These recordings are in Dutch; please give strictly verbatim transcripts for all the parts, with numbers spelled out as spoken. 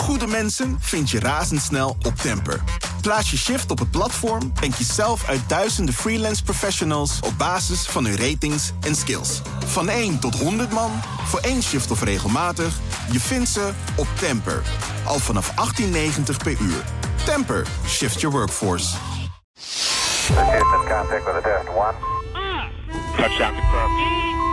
goede mensen vind je razendsnel op Temper. Plaats je shift op het platform en kies zelf uit duizenden freelance professionals op basis van hun ratings en skills. Van één tot honderd man, voor één shift of regelmatig, je vindt ze op Temper. Al vanaf achttien negentig per uur. Temper, shift your workforce. Houston, contact with a test one. Touchdown confirmed.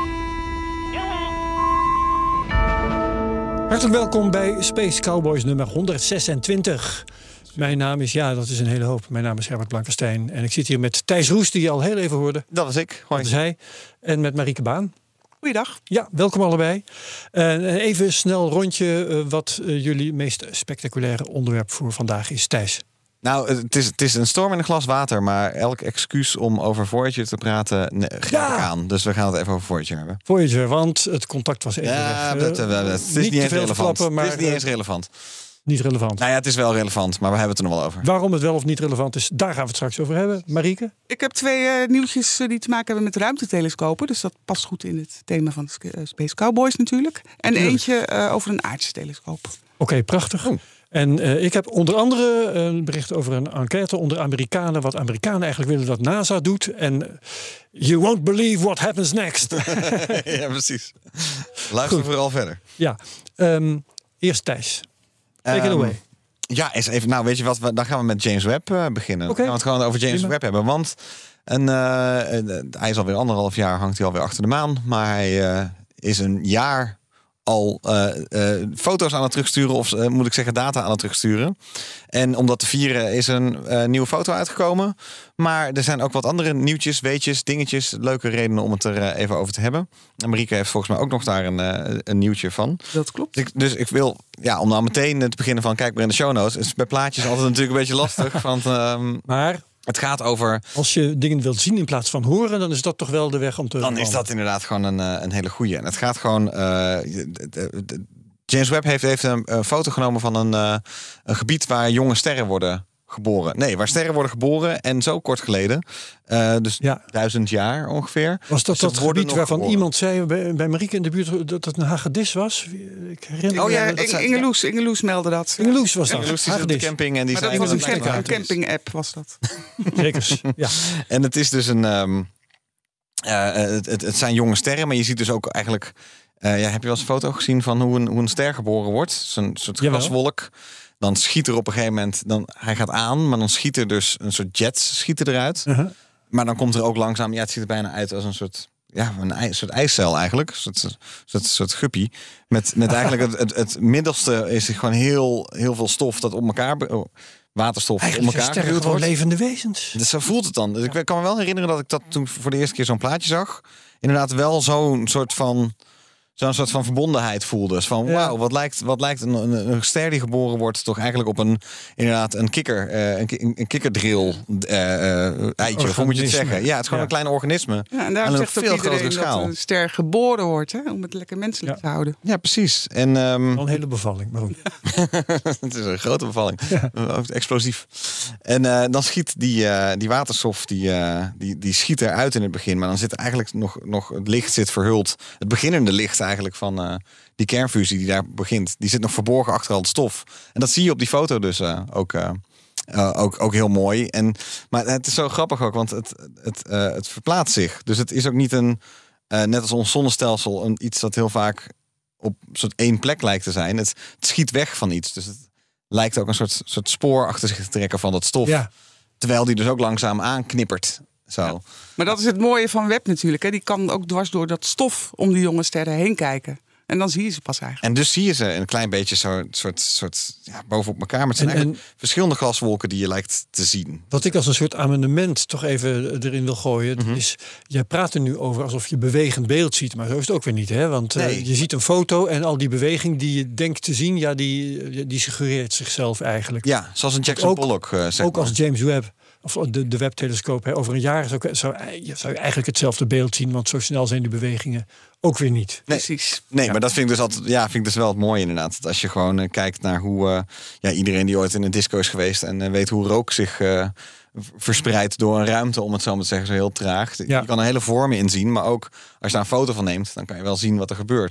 Hartelijk welkom bij Space Cowboys nummer honderdzesentwintig. Mijn naam is, ja, dat is een hele hoop. Mijn naam is Herbert Blankenstein. En ik zit hier met Thijs Roes, die je al heel even hoorde. Dat was ik. Hoi. Dat is hij. En met Marieke Baan. Goeiedag. Ja, welkom allebei. Uh, even snel rondje uh, wat uh, jullie meest spectaculaire onderwerp voor vandaag is. Thijs. Nou, het is, het is een storm in een glas water, maar elk excuus om over Voyager te praten nee, grijp Ja. ik aan. Dus we gaan het even over Voyager hebben. Voyager, want het contact was even Ja, weg. dat, dat, dat, het is niet, niet eens relevant. maar Het is niet eens relevant. Niet relevant. Nou ja, het is wel relevant, maar we hebben het er nog wel over. Waarom het wel of niet relevant is, daar gaan we het straks over hebben. Marieke? Ik heb twee uh, nieuwtjes uh, die te maken hebben met ruimtetelescopen. Dus dat past goed in het thema van de uh, Space Cowboys natuurlijk. En Tuurlijk. eentje uh, over een aardse telescoop. Oké, okay, prachtig. Oh. En uh, ik heb onder andere een bericht over een enquête onder Amerikanen. Wat Amerikanen eigenlijk willen dat NASA doet. En uh, you won't believe what happens next. Ja, precies. Luister Goed. vooral verder. Ja, um, eerst Thijs. Take um, it away. Ja, eens even. Nou, weet je wat? We, dan gaan we met James Webb uh, beginnen. Okay. Dan gaan we het gewoon over James Prima. Webb hebben. Want een, uh, uh, hij is alweer anderhalf jaar, hangt hij alweer achter de maan. Maar hij uh, is een jaar al uh, uh, foto's aan het terugsturen, of uh, moet ik zeggen data aan het terugsturen. En om dat te vieren is een uh, nieuwe foto uitgekomen. Maar er zijn ook wat andere nieuwtjes, weetjes, dingetjes, leuke redenen om het er uh, even over te hebben. En Marieke heeft volgens mij ook nog daar een, uh, een nieuwtje van. Dat klopt. Dus ik, dus ik wil, ja, om nou meteen te beginnen van kijk maar in de show notes. Is bij plaatjes altijd natuurlijk een beetje lastig. Want, um, maar het gaat over. Als je dingen wilt zien in plaats van horen, dan is dat toch wel de weg om te. Dan is dat inderdaad gewoon een, een hele goeie. En het gaat gewoon. Uh, de, de, de, James Webb heeft, heeft een, een foto genomen van een, uh, een gebied waar jonge sterren worden geboren. Nee, waar sterren worden geboren en zo kort geleden. Uh, dus ja. duizend jaar ongeveer. Was dat dus dat gebied waarvan geboren. iemand zei bij, bij Marieke in de buurt dat het een hagedis was? Ik herinner oh ja, me dat Inge, Inge Loes, Inge Loes meldde dat. Inge Loes was dat. Inge Loes die zit op de camping en die maar zei dat was dat een, camp, een camping-app was dat. Zeker, ja. En het is dus een. Um, uh, het, het, het zijn jonge sterren, maar je ziet dus ook eigenlijk. Uh, ja, heb je wel eens een foto gezien van hoe een, hoe een ster geboren wordt? Zo'n soort gaswolk. Dan schiet er op een gegeven moment, dan, hij gaat aan, maar dan schiet er dus een soort jets schieten eruit. Uh-huh. Maar dan komt er ook langzaam, ja, het ziet er bijna uit als een soort, ja, een, ij, een soort ijscel eigenlijk, een soort, soort, soort guppy. Met, met eigenlijk het, het, het middelste is gewoon heel, heel veel stof dat op elkaar, oh, waterstof eigenlijk op elkaar sterren gewoon wordt. levende wezens. Dus zo voelt het dan. Dus ik kan me wel herinneren dat ik dat toen voor de eerste keer zo'n plaatje zag, inderdaad wel zo'n soort van. Zo'n soort van verbondenheid voelde. Dus van, ja. wauw, wat lijkt, wat lijkt een, een, een ster die geboren wordt toch eigenlijk op een, inderdaad, een kikker, uh, een, een kikkerdrill uh, uh, eitje, of hoe moet je het zeggen? Ja, het is gewoon ja. een klein organisme. Ja, en daarom zegt ook iedereen dat een ster geboren wordt, hè, om het lekker menselijk ja. te houden. Ja, precies. En, um, een hele bevalling, maar goed. Het is een grote bevalling. Ja. Explosief. En uh, dan schiet die, uh, die waterstof, die, uh, die, die schiet eruit in het begin. Maar dan zit eigenlijk nog, nog het licht zit verhuld. Het beginnende licht eigenlijk van uh, die kernfusie die daar begint. Die zit nog verborgen achter al het stof. En dat zie je op die foto dus uh, ook, uh, uh, ook, ook heel mooi. En, maar het is zo grappig ook, want het, het, uh, het verplaatst zich. Dus het is ook niet een, uh, net als ons zonnestelsel, een, iets dat heel vaak op soort één plek lijkt te zijn. Het, het schiet weg van iets. Dus het lijkt ook een soort, soort spoor achter zich te trekken van dat stof. Ja. Terwijl die dus ook langzaam aanknippert. Zo. Ja. Maar dat is het mooie van Webb natuurlijk. Hè. Die kan ook dwars door dat stof om die jonge sterren heen kijken. En dan zie je ze pas eigenlijk. En dus zie je ze een klein beetje zo soort, soort ja, bovenop elkaar. Maar het zijn en, eigenlijk en, verschillende gaswolken die je lijkt te zien. Wat ik als een soort amendement toch even erin wil gooien. Mm-hmm. Is, jij praat er nu over alsof je bewegend beeld ziet. Maar zo is het ook weer niet. Hè? Want nee. uh, je ziet een foto en al die beweging die je denkt te zien. Ja, die, die suggereert zichzelf eigenlijk. Ja, zoals een Jackson ook, Pollock. Uh, zeg ook maar. als James Webb. Of de, de Webb-telescoop. Hè. Over een jaar zou, zou, zou je eigenlijk hetzelfde beeld zien. Want zo snel zijn die bewegingen ook weer niet. Nee, precies. Nee, ja. maar dat vind ik dus altijd, ja, vind ik dus wel het mooie inderdaad. Dat als je gewoon uh, kijkt naar hoe uh, ja, iedereen die ooit in een disco is geweest en uh, weet hoe rook zich uh, verspreidt door een ruimte, om het zo maar te zeggen, zo heel traag. Ja. Je kan er hele vormen in zien, maar ook als je daar een foto van neemt, dan kan je wel zien wat er gebeurt.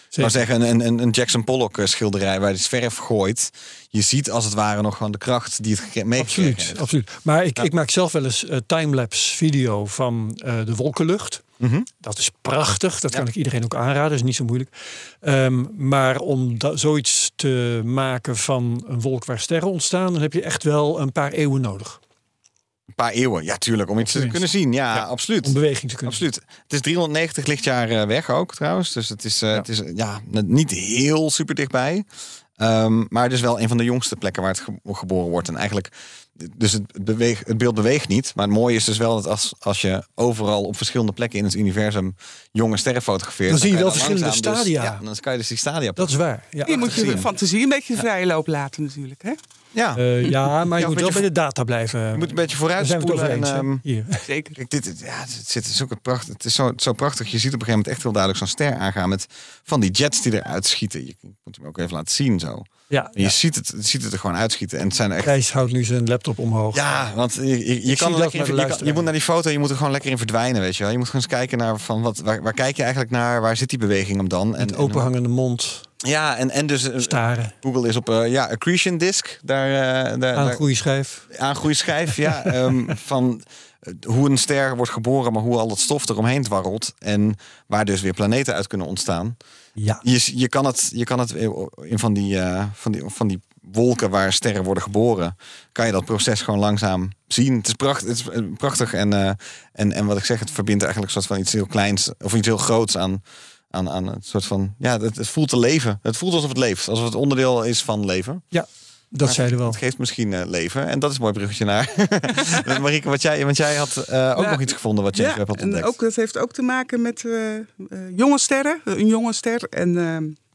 zou zeggen, een, een, een Jackson Pollock schilderij waar die verf gooit. Je ziet als het ware nog gewoon de kracht die het meegekregen absoluut, heeft. Absoluut. Maar ik, ja. ik maak zelf wel eens uh, timelapse video van uh, de wolkenlucht. Mm-hmm. Dat is prachtig. Dat ja. kan ik iedereen ook aanraden. Dat is niet zo moeilijk. Um, maar om da- zoiets te maken van een wolk waar sterren ontstaan, dan heb je echt wel een paar eeuwen nodig. Een paar eeuwen, ja, tuurlijk. Om iets te kunnen zien. Ja, ja, absoluut. Om beweging te kunnen absoluut. zien. Het is driehonderdnegentig lichtjaar weg ook, trouwens. Dus het is, uh, ja. Het is ja, niet heel super dichtbij. Um, maar het is wel een van de jongste plekken waar het ge- geboren wordt. En eigenlijk, dus het, beweeg, het beeld beweegt niet. Maar het mooie is dus wel dat als, als je overal op verschillende plekken in het universum jonge sterren fotografeert, dan, dan zie je wel je verschillende langzaam, stadia. Dus, ja, dan kan je dus die stadia. Dat is waar. Ja. Je moet je zien. fantasie een beetje vrije loop laten natuurlijk, hè? Ja, uh, ja, maar je ja, moet wel je bij de data blijven. Je moet een beetje vooruit spoelen. En, um, Hier. Zeker. Kijk, dit, ja, het, zit, het is ook een prachtig. Het is zo, zo prachtig. Je ziet op een gegeven moment echt heel duidelijk zo'n ster aangaan met van die jets die eruit schieten. Je moet hem ook even laten zien zo. Ja, en je ja. ziet, het, ziet het er gewoon uitschieten. En het zijn echt. Thijs houdt nu zijn laptop omhoog. Ja, want je, je, je kan lekker in, je, kan, je moet naar die foto, je moet er gewoon lekker in verdwijnen, weet je wel. Je moet gewoon eens kijken naar van wat, waar, waar kijk je eigenlijk naar, waar zit die beweging om dan? Met en, openhangende mond. Ja, en, en dus staren. Google is op uh, ja, accretion disk, daar, uh, daar aangroeischijf. Aangroeischijf, ja, um, van uh, hoe een ster wordt geboren, maar hoe al dat stof eromheen dwarrelt en waar dus weer planeten uit kunnen ontstaan. Ja. Je, je kan het, je kan het in van die, uh, van die, van die wolken waar sterren worden geboren, kan je dat proces gewoon langzaam zien. Het is prachtig, het is prachtig en, uh, en, en wat ik zeg, het verbindt eigenlijk een soort van iets heel kleins of iets heel groots aan. Aan, aan een soort van, ja, het, het voelt te leven. Het voelt alsof het leeft, alsof het onderdeel is van leven. Ja, dat zeiden we wel. Het geeft misschien uh, leven en dat is een mooi bruggetje naar. Marieke, wat jij, want jij had uh, ook ja, nog iets gevonden wat James ja, Webb had ontdekt. En ook, dat heeft ook te maken met uh, uh, jonge sterren, een jonge ster. En uh,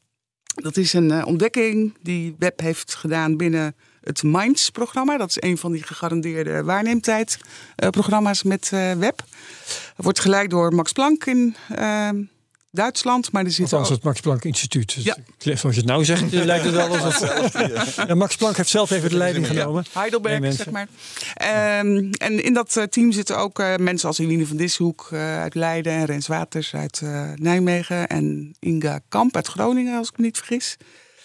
dat is een uh, ontdekking die Webb heeft gedaan binnen het MINDS-programma. Dat is een van die gegarandeerde waarneemtijd-programma's uh, met uh, Webb. Het wordt geleid door Max Planck in Uh, Duitsland, maar er zit Althans ook het Max Planck Instituut. Ja. Zoals je het nou zegt, lijkt het wel alsof... ja, Max Planck heeft zelf even de leiding genomen. Ja, Heidelberg, nee, zeg maar. Um, en in dat uh, team zitten ook uh, mensen als Eline van Dishoek uh, uit Leiden en Rens Waters uit uh, Nijmegen en Inga Kamp uit Groningen, als ik me niet vergis.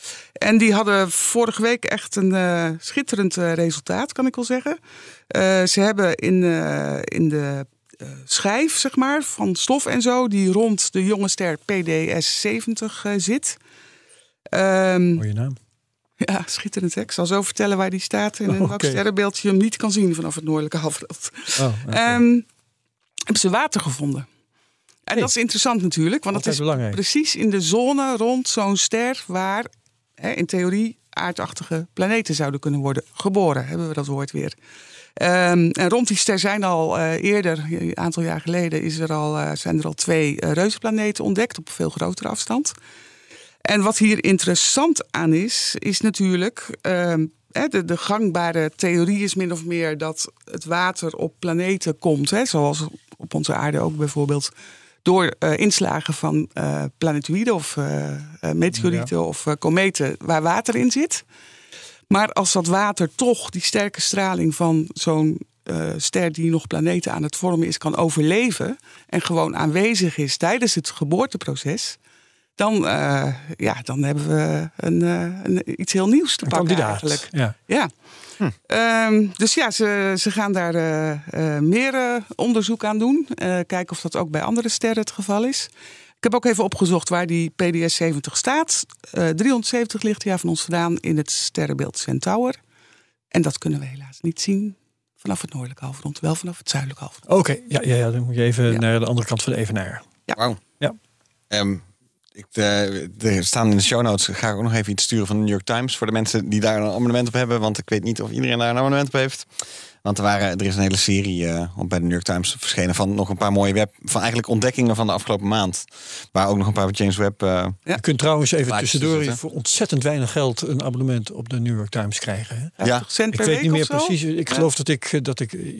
En die hadden vorige week echt een uh, schitterend uh, resultaat, kan ik wel zeggen. Uh, ze hebben in, uh, in de Uh, schijf, zeg maar, van stof en zo, die rond de jonge ster P D S zeventig uh, zit. Um, Mooie naam. Ja, schitterend. Hè? Ik zal zo vertellen waar die staat en in oh, welk okay. sterrenbeeld je hem niet kan zien vanaf het noordelijke halfrond. Oh, okay. um, hebben ze water gevonden. En hey. dat is interessant natuurlijk, want Altijd het is belangrijk. precies in de zone rond zo'n ster waar hè, in theorie aardachtige planeten zouden kunnen worden geboren. Hebben we dat woord weer. Um, en rond die ster zijn al uh, eerder, een aantal jaar geleden, is er al, uh, zijn er al twee uh, reuzenplaneten ontdekt op veel grotere afstand. En wat hier interessant aan is, is natuurlijk um, de, de gangbare theorie is min of meer dat het water op planeten komt, hè, zoals op onze aarde ook bijvoorbeeld, door uh, inslagen van uh, planetoïden of uh, uh, meteorieten ja. of uh, kometen waar water in zit. Maar als dat water toch die sterke straling van zo'n uh, ster die nog planeten aan het vormen is, kan overleven en gewoon aanwezig is tijdens het geboorteproces, dan, uh, ja, dan hebben we een, uh, een, iets heel nieuws te een pakken kandidaat. eigenlijk. Ja. Ja. Hm. Um, dus ja, ze, ze gaan daar uh, uh, meer uh, onderzoek aan doen. Uh, kijken of dat ook bij andere sterren het geval is. Ik heb ook even opgezocht waar die P D S zeventig staat. Uh, driehonderdzeventig lichtjaar van ons vandaan in het sterrenbeeld Centaur. En dat kunnen we helaas niet zien vanaf het noordelijke halfrond. Wel vanaf het zuidelijke halfrond. Oké, okay, ja, ja, ja, dan moet je even ja. naar de andere kant van de evenaar. Ja. Wauw. Ja. Um, ik, uh, er staan in de show notes, ga ik ook nog even iets sturen van de New York Times voor de mensen die daar een abonnement op hebben. Want ik weet niet of iedereen daar een abonnement op heeft. Want er, waren, er is een hele serie uh, bij de New York Times verschenen van nog een paar mooie web, van eigenlijk ontdekkingen van de afgelopen maand. Waar ook nog een paar James Webb. Uh, ja. Je kunt trouwens even tussendoor zitten. voor ontzettend weinig geld een abonnement op de New York Times krijgen. Hè? Ja, cent per ik weet week niet meer of zo? precies. Ik ja. geloof dat ik, dat ik iets van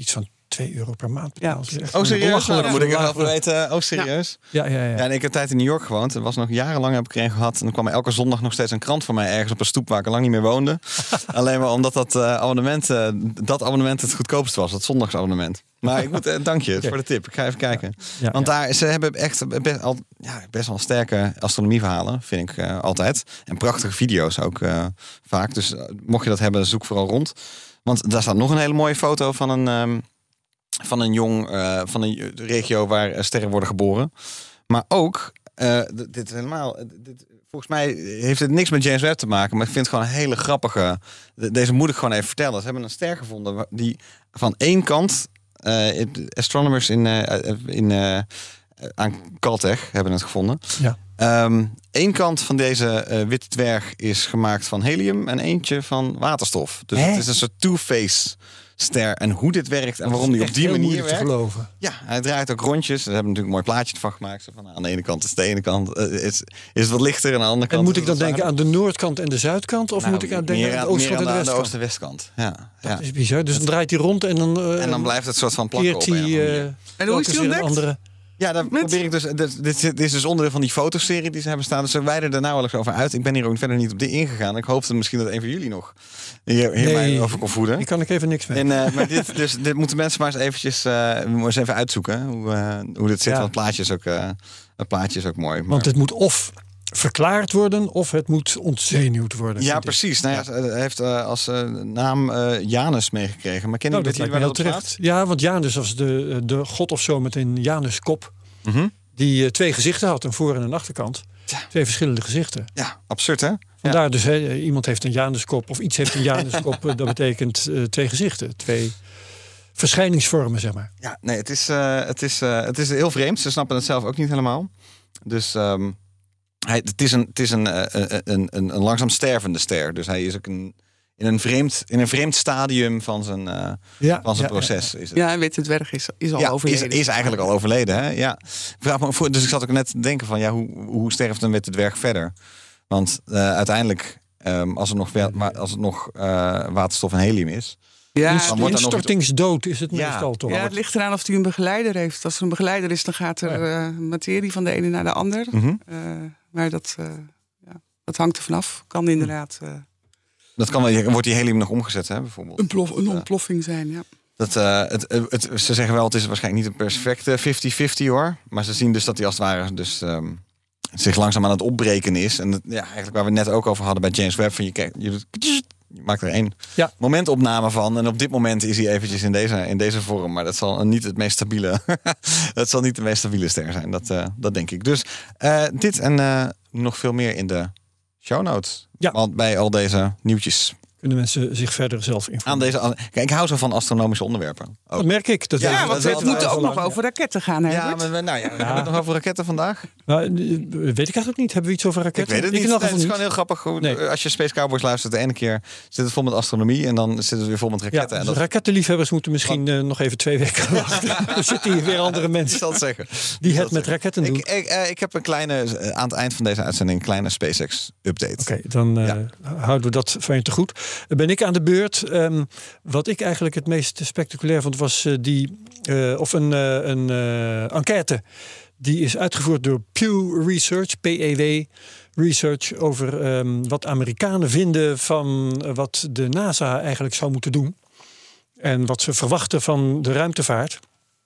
twee euro per maand betaald. Ja. Echt Oh, een serieus? Nou, belachelijk dan moet ik er wel lage- voor weten. Oh, serieus? Ja, ja, ja. Ja, en ik heb tijd in New York gewoond. Er was nog jarenlang heb ik er een gehad. En dan kwam er elke zondag nog steeds een krant van mij ergens op een stoep waar ik al lang niet meer woonde. Alleen maar omdat dat uh, abonnement, uh, dat abonnement het goedkoopst was, dat zondagsabonnement. Maar ik moet, uh, dank je voor de tip. Ik ga even kijken. Ja, Want ja. daar, ze hebben echt best, al, ja, best wel sterke astronomieverhalen, vind ik uh, altijd. En prachtige video's ook uh, vaak. Dus uh, mocht je dat hebben, zoek vooral rond. Want daar staat nog een hele mooie foto van een, um, van een jong, uh, van een regio waar uh, sterren worden geboren. Maar ook, uh, dit, dit helemaal, dit, volgens mij heeft het niks met James Webb te maken, maar ik vind het gewoon een hele grappige. Deze moet ik gewoon even vertellen. Ze hebben een ster gevonden die van één kant, uh, astronomers in, uh, in uh, aan Caltech hebben het gevonden. Ja. Um, Eén kant van deze uh, witte dwerg is gemaakt van helium en eentje van waterstof. Dus Hè? het is een soort two-face ster. En hoe dit werkt en waarom die op Echt die heel manier moeilijk te werkt. geloven. Ja, hij draait ook rondjes. Ze hebben natuurlijk een mooi plaatje van gemaakt. Zo van, nou, aan de ene kant is het de ene kant uh, is, is het wat lichter en aan de andere kant. En moet is ik dan het wat denken zwaarder. aan de noordkant en de zuidkant? Of Nou, moet ik aan denken meer aan de oostkant en de meer aan westkant? oost- en westkant. Ja, Dat ja. is bizar. Dus dan draait hij rond en dan, uh, En dan blijft het soort van plakken keert op een of hij... andere Uh, manier. En hoe is telkens die weer een ontdekt? andere... Ja, daar Met- probeer ik dus. Dit, dit, dit is dus onderdeel van die fotoserie die ze hebben staan. Dus ze wijden er nou wel eens over uit. Ik ben hier ook verder niet op dit ingegaan. Ik hoopte misschien dat een van jullie nog hier, hier Nee, mij over kon voeden. Hier kan ik even niks mee. En, uh, maar dit, dus, dit moeten mensen maar eens eventjes uh, eens even uitzoeken. Hoe, uh, hoe dit zit. Ja. Want het plaatje is ook, uh, het plaatje is ook mooi. Maar... Want het moet of verklaard worden of het moet ontzenuwd worden. Ja, vind ik. precies. Nou, ja, hij heeft uh, als uh, naam uh, Janus meegekregen. Maar ken Nou, je dat dit lijkt me waar heel dat op terecht. Ja, want Janus was de, de god of zo met een Januskop. staat? Mhm. Die uh, twee gezichten had, een voor- en een achterkant. Ja. Twee verschillende gezichten. Ja, absurd hè? Vandaar Ja. dus, hè, iemand heeft een Januskop of iets heeft een Januskop. uh, dat betekent uh, twee gezichten. Twee verschijningsvormen, zeg maar. Ja, nee, het is, uh, het, is, uh, het is heel vreemd. Ze snappen het zelf ook niet helemaal. Dus um, hij, het is, een, het is een, uh, een, een, een, een langzaam stervende ster. Dus hij is ook een, in, een vreemd, in een vreemd stadium van zijn, uh, Ja, van zijn ja, proces. Is het. Ja, en Witte Dwerg is, is al Ja, is, overleden. is eigenlijk al overleden. Hè? Ja. Ik vraag me voor, dus ik zat ook net te denken van ja, hoe, hoe sterft een witte dwerg verder? Want uh, uiteindelijk, um, als, het nog, wel- maar als het nog uh, waterstof en helium is. Ja, Inst- dan wordt er nog- Instortingsdood is het Ja. meestal toch? ja, het ligt eraan of hij een begeleider heeft. Als er een begeleider is, dan gaat er uh, materie van de ene naar de ander. Mm-hmm. Uh, maar dat, uh, ja, dat hangt er vanaf. Kan inderdaad uh, Dat kan wel, wordt die helium nog omgezet, hè, bijvoorbeeld. een, plof, een ontploffing zijn. Ja. Dat, uh, het, het, het, ze zeggen wel, het is waarschijnlijk niet een perfecte fifty fifty hoor. Maar ze zien dus dat hij als het ware dus, um, zich langzaam aan het opbreken is. En dat, ja, eigenlijk waar we het net ook over hadden bij James Webb. Van je, kijkt, je, doet, je maakt er één Ja. momentopname van. En op dit moment is hij eventjes in deze, in deze vorm. Maar dat zal niet het meest stabiele, dat zal niet de meest stabiele ster zijn. Dat, uh, dat denk ik. Dus uh, dit en uh, nog veel meer in de show notes. Ja. Want bij al deze nieuwtjes. Kunnen mensen zich verder zelf Aan informeren. deze, kijk, ik hou zo van astronomische onderwerpen. Ook. Dat merk ik. Dat Ja, weet Ja, ik. want dat het is moet wel ook lang. nog over raketten gaan, hè? Ja, Herbert? maar we, nou ja, hebben we het nog over raketten vandaag? Nou, eh, weet ik eigenlijk niet. Hebben we iets over Ik raketten? weet het niet. in elk Nee, het is geval gewoon heel grappig. Hoe, Nee. Als je Space Cowboys luistert, de ene keer zit het vol met astronomie en dan zit het weer vol met Ja, raketten. dus en dat rakettenliefhebbers moeten misschien uh, nog even twee weken wachten. Er zitten hier weer andere ik mensen zal het zeggen. die Ik zal het met zeggen. raketten doen. Ik, ik, uh, ik heb een kleine, uh, aan het eind van deze uitzending, een kleine SpaceX-update. Oké, dan uh, Ja. houden we dat van je te goed. Dan ben ik aan de beurt. Um, wat ik eigenlijk het meest spectaculair vond, was uh, die, uh, of een, uh, een uh, enquête. Die is uitgevoerd door Pew Research, P E W Research, over um, wat Amerikanen vinden van uh, wat de NASA eigenlijk zou moeten doen. En wat ze verwachten van de ruimtevaart.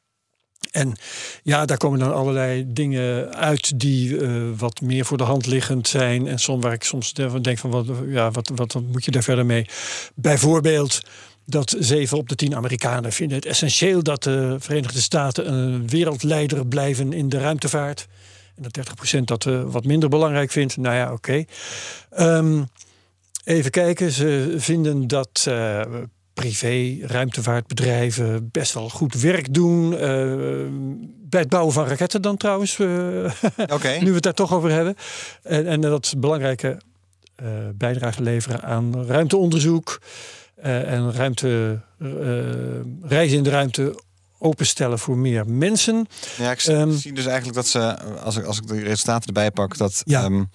En ja, daar komen dan allerlei dingen uit die uh, wat meer voor de hand liggend zijn. En soms waar ik soms denk van, wat, ja, wat, wat, wat moet je daar verder mee? Bijvoorbeeld dat zeven op de tien Amerikanen vinden het essentieel dat de Verenigde Staten een wereldleider blijven in de ruimtevaart. En dat dertig procent dat uh, wat minder belangrijk vindt. Nou ja, oké. Okay. Um, even kijken, ze vinden dat Uh, privé, ruimtevaartbedrijven best wel goed werk doen. Uh, bij het bouwen van raketten dan trouwens. Uh, Okay. nu we het daar toch over hebben. En, en dat belangrijke uh, bijdrage leveren aan ruimteonderzoek. Uh, en ruimte, uh, reizen in de ruimte openstellen voor meer mensen. Ja, ik Um, zie dus eigenlijk dat ze, als ik, als ik de resultaten erbij pak, dat Ja. um,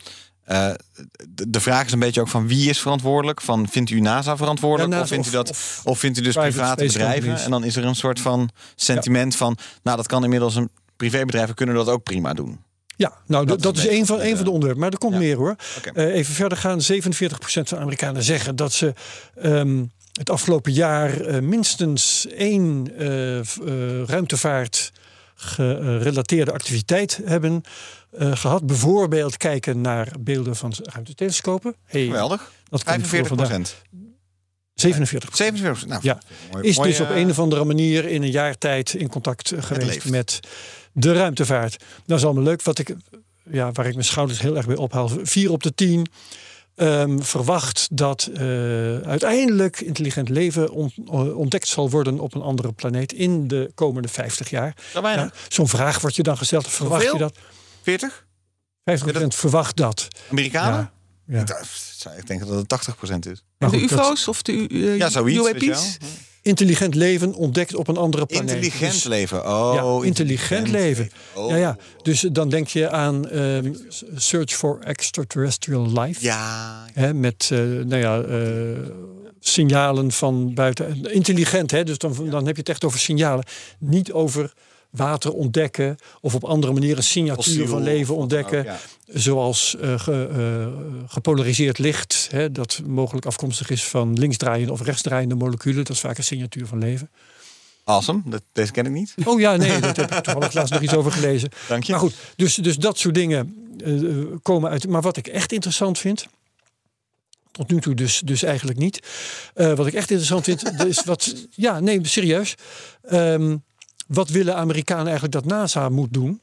Uh, de, de vraag is een beetje ook van wie is verantwoordelijk? Van vindt u NASA verantwoordelijk? Ja, NASA of vindt u dat? Of, of vindt u dus private, private bedrijven? Companies. En dan is er een soort van sentiment ja. van, nou, dat kan inmiddels een privébedrijven kunnen dat ook prima doen. Ja, nou dat, dat is één van, één van de onderwerpen. Maar er komt ja. meer hoor. Okay. Uh, even verder gaan. zevenenveertig procent van de Amerikanen zeggen dat ze um, het afgelopen jaar uh, minstens één uh, uh, ruimtevaart gerelateerde activiteit hebben uh, gehad. Bijvoorbeeld kijken naar beelden van ruimtetelescopen. Hey, geweldig. Dat vijfenveertig procent. zevenenveertig procent. zevenenveertig procent. Nou, ja. mooi, is mooi, dus op een of andere manier in een jaar tijd in contact geweest met de ruimtevaart. Dat is allemaal leuk. Wat ik, ja, waar ik mijn schouders heel erg bij ophaal. Vier op de tien um, verwacht dat uh, uiteindelijk intelligent leven on, ontdekt zal worden op een andere planeet in de komende vijftig jaar. Ja, zo'n vraag wordt je dan gesteld. Verwacht Hoeveel? je dat? veertig? vijftig procent verwacht dat. Amerikanen? Ja. Ja. Ik denk dat het tachtig procent is. Maar de U F O's dat, of de uh, ja, zoiets, U A P's? Intelligent leven ontdekt op een andere planeet. Intelligent dus, leven, oh. Ja, intelligent, intelligent leven. Oh. Ja, ja. Dus dan denk je aan um, Search for Extraterrestrial Life. Ja. Hè, met uh, nou ja, uh, signalen van buiten. Intelligent, hè? Dus dan, ja. dan heb je het echt over signalen. Niet over water ontdekken of op andere manieren een signatuur Fossiel, van leven ontdekken. Ook, ja. Zoals uh, ge, uh, gepolariseerd licht, hè, dat mogelijk afkomstig is van linksdraaiende of rechtsdraaiende moleculen. Dat is vaak een signatuur van leven. Awesome, dat, deze ken ik niet. Oh ja, nee, daar heb ik toevallig laatst nog iets over gelezen. Dank je. Maar goed, dus, dus dat soort dingen uh, komen uit. Maar wat ik echt interessant vind, tot nu toe dus, dus eigenlijk niet. Uh, wat ik echt interessant vind, is wat. Ja, nee, serieus. Um, Wat willen Amerikanen eigenlijk dat NASA moet doen?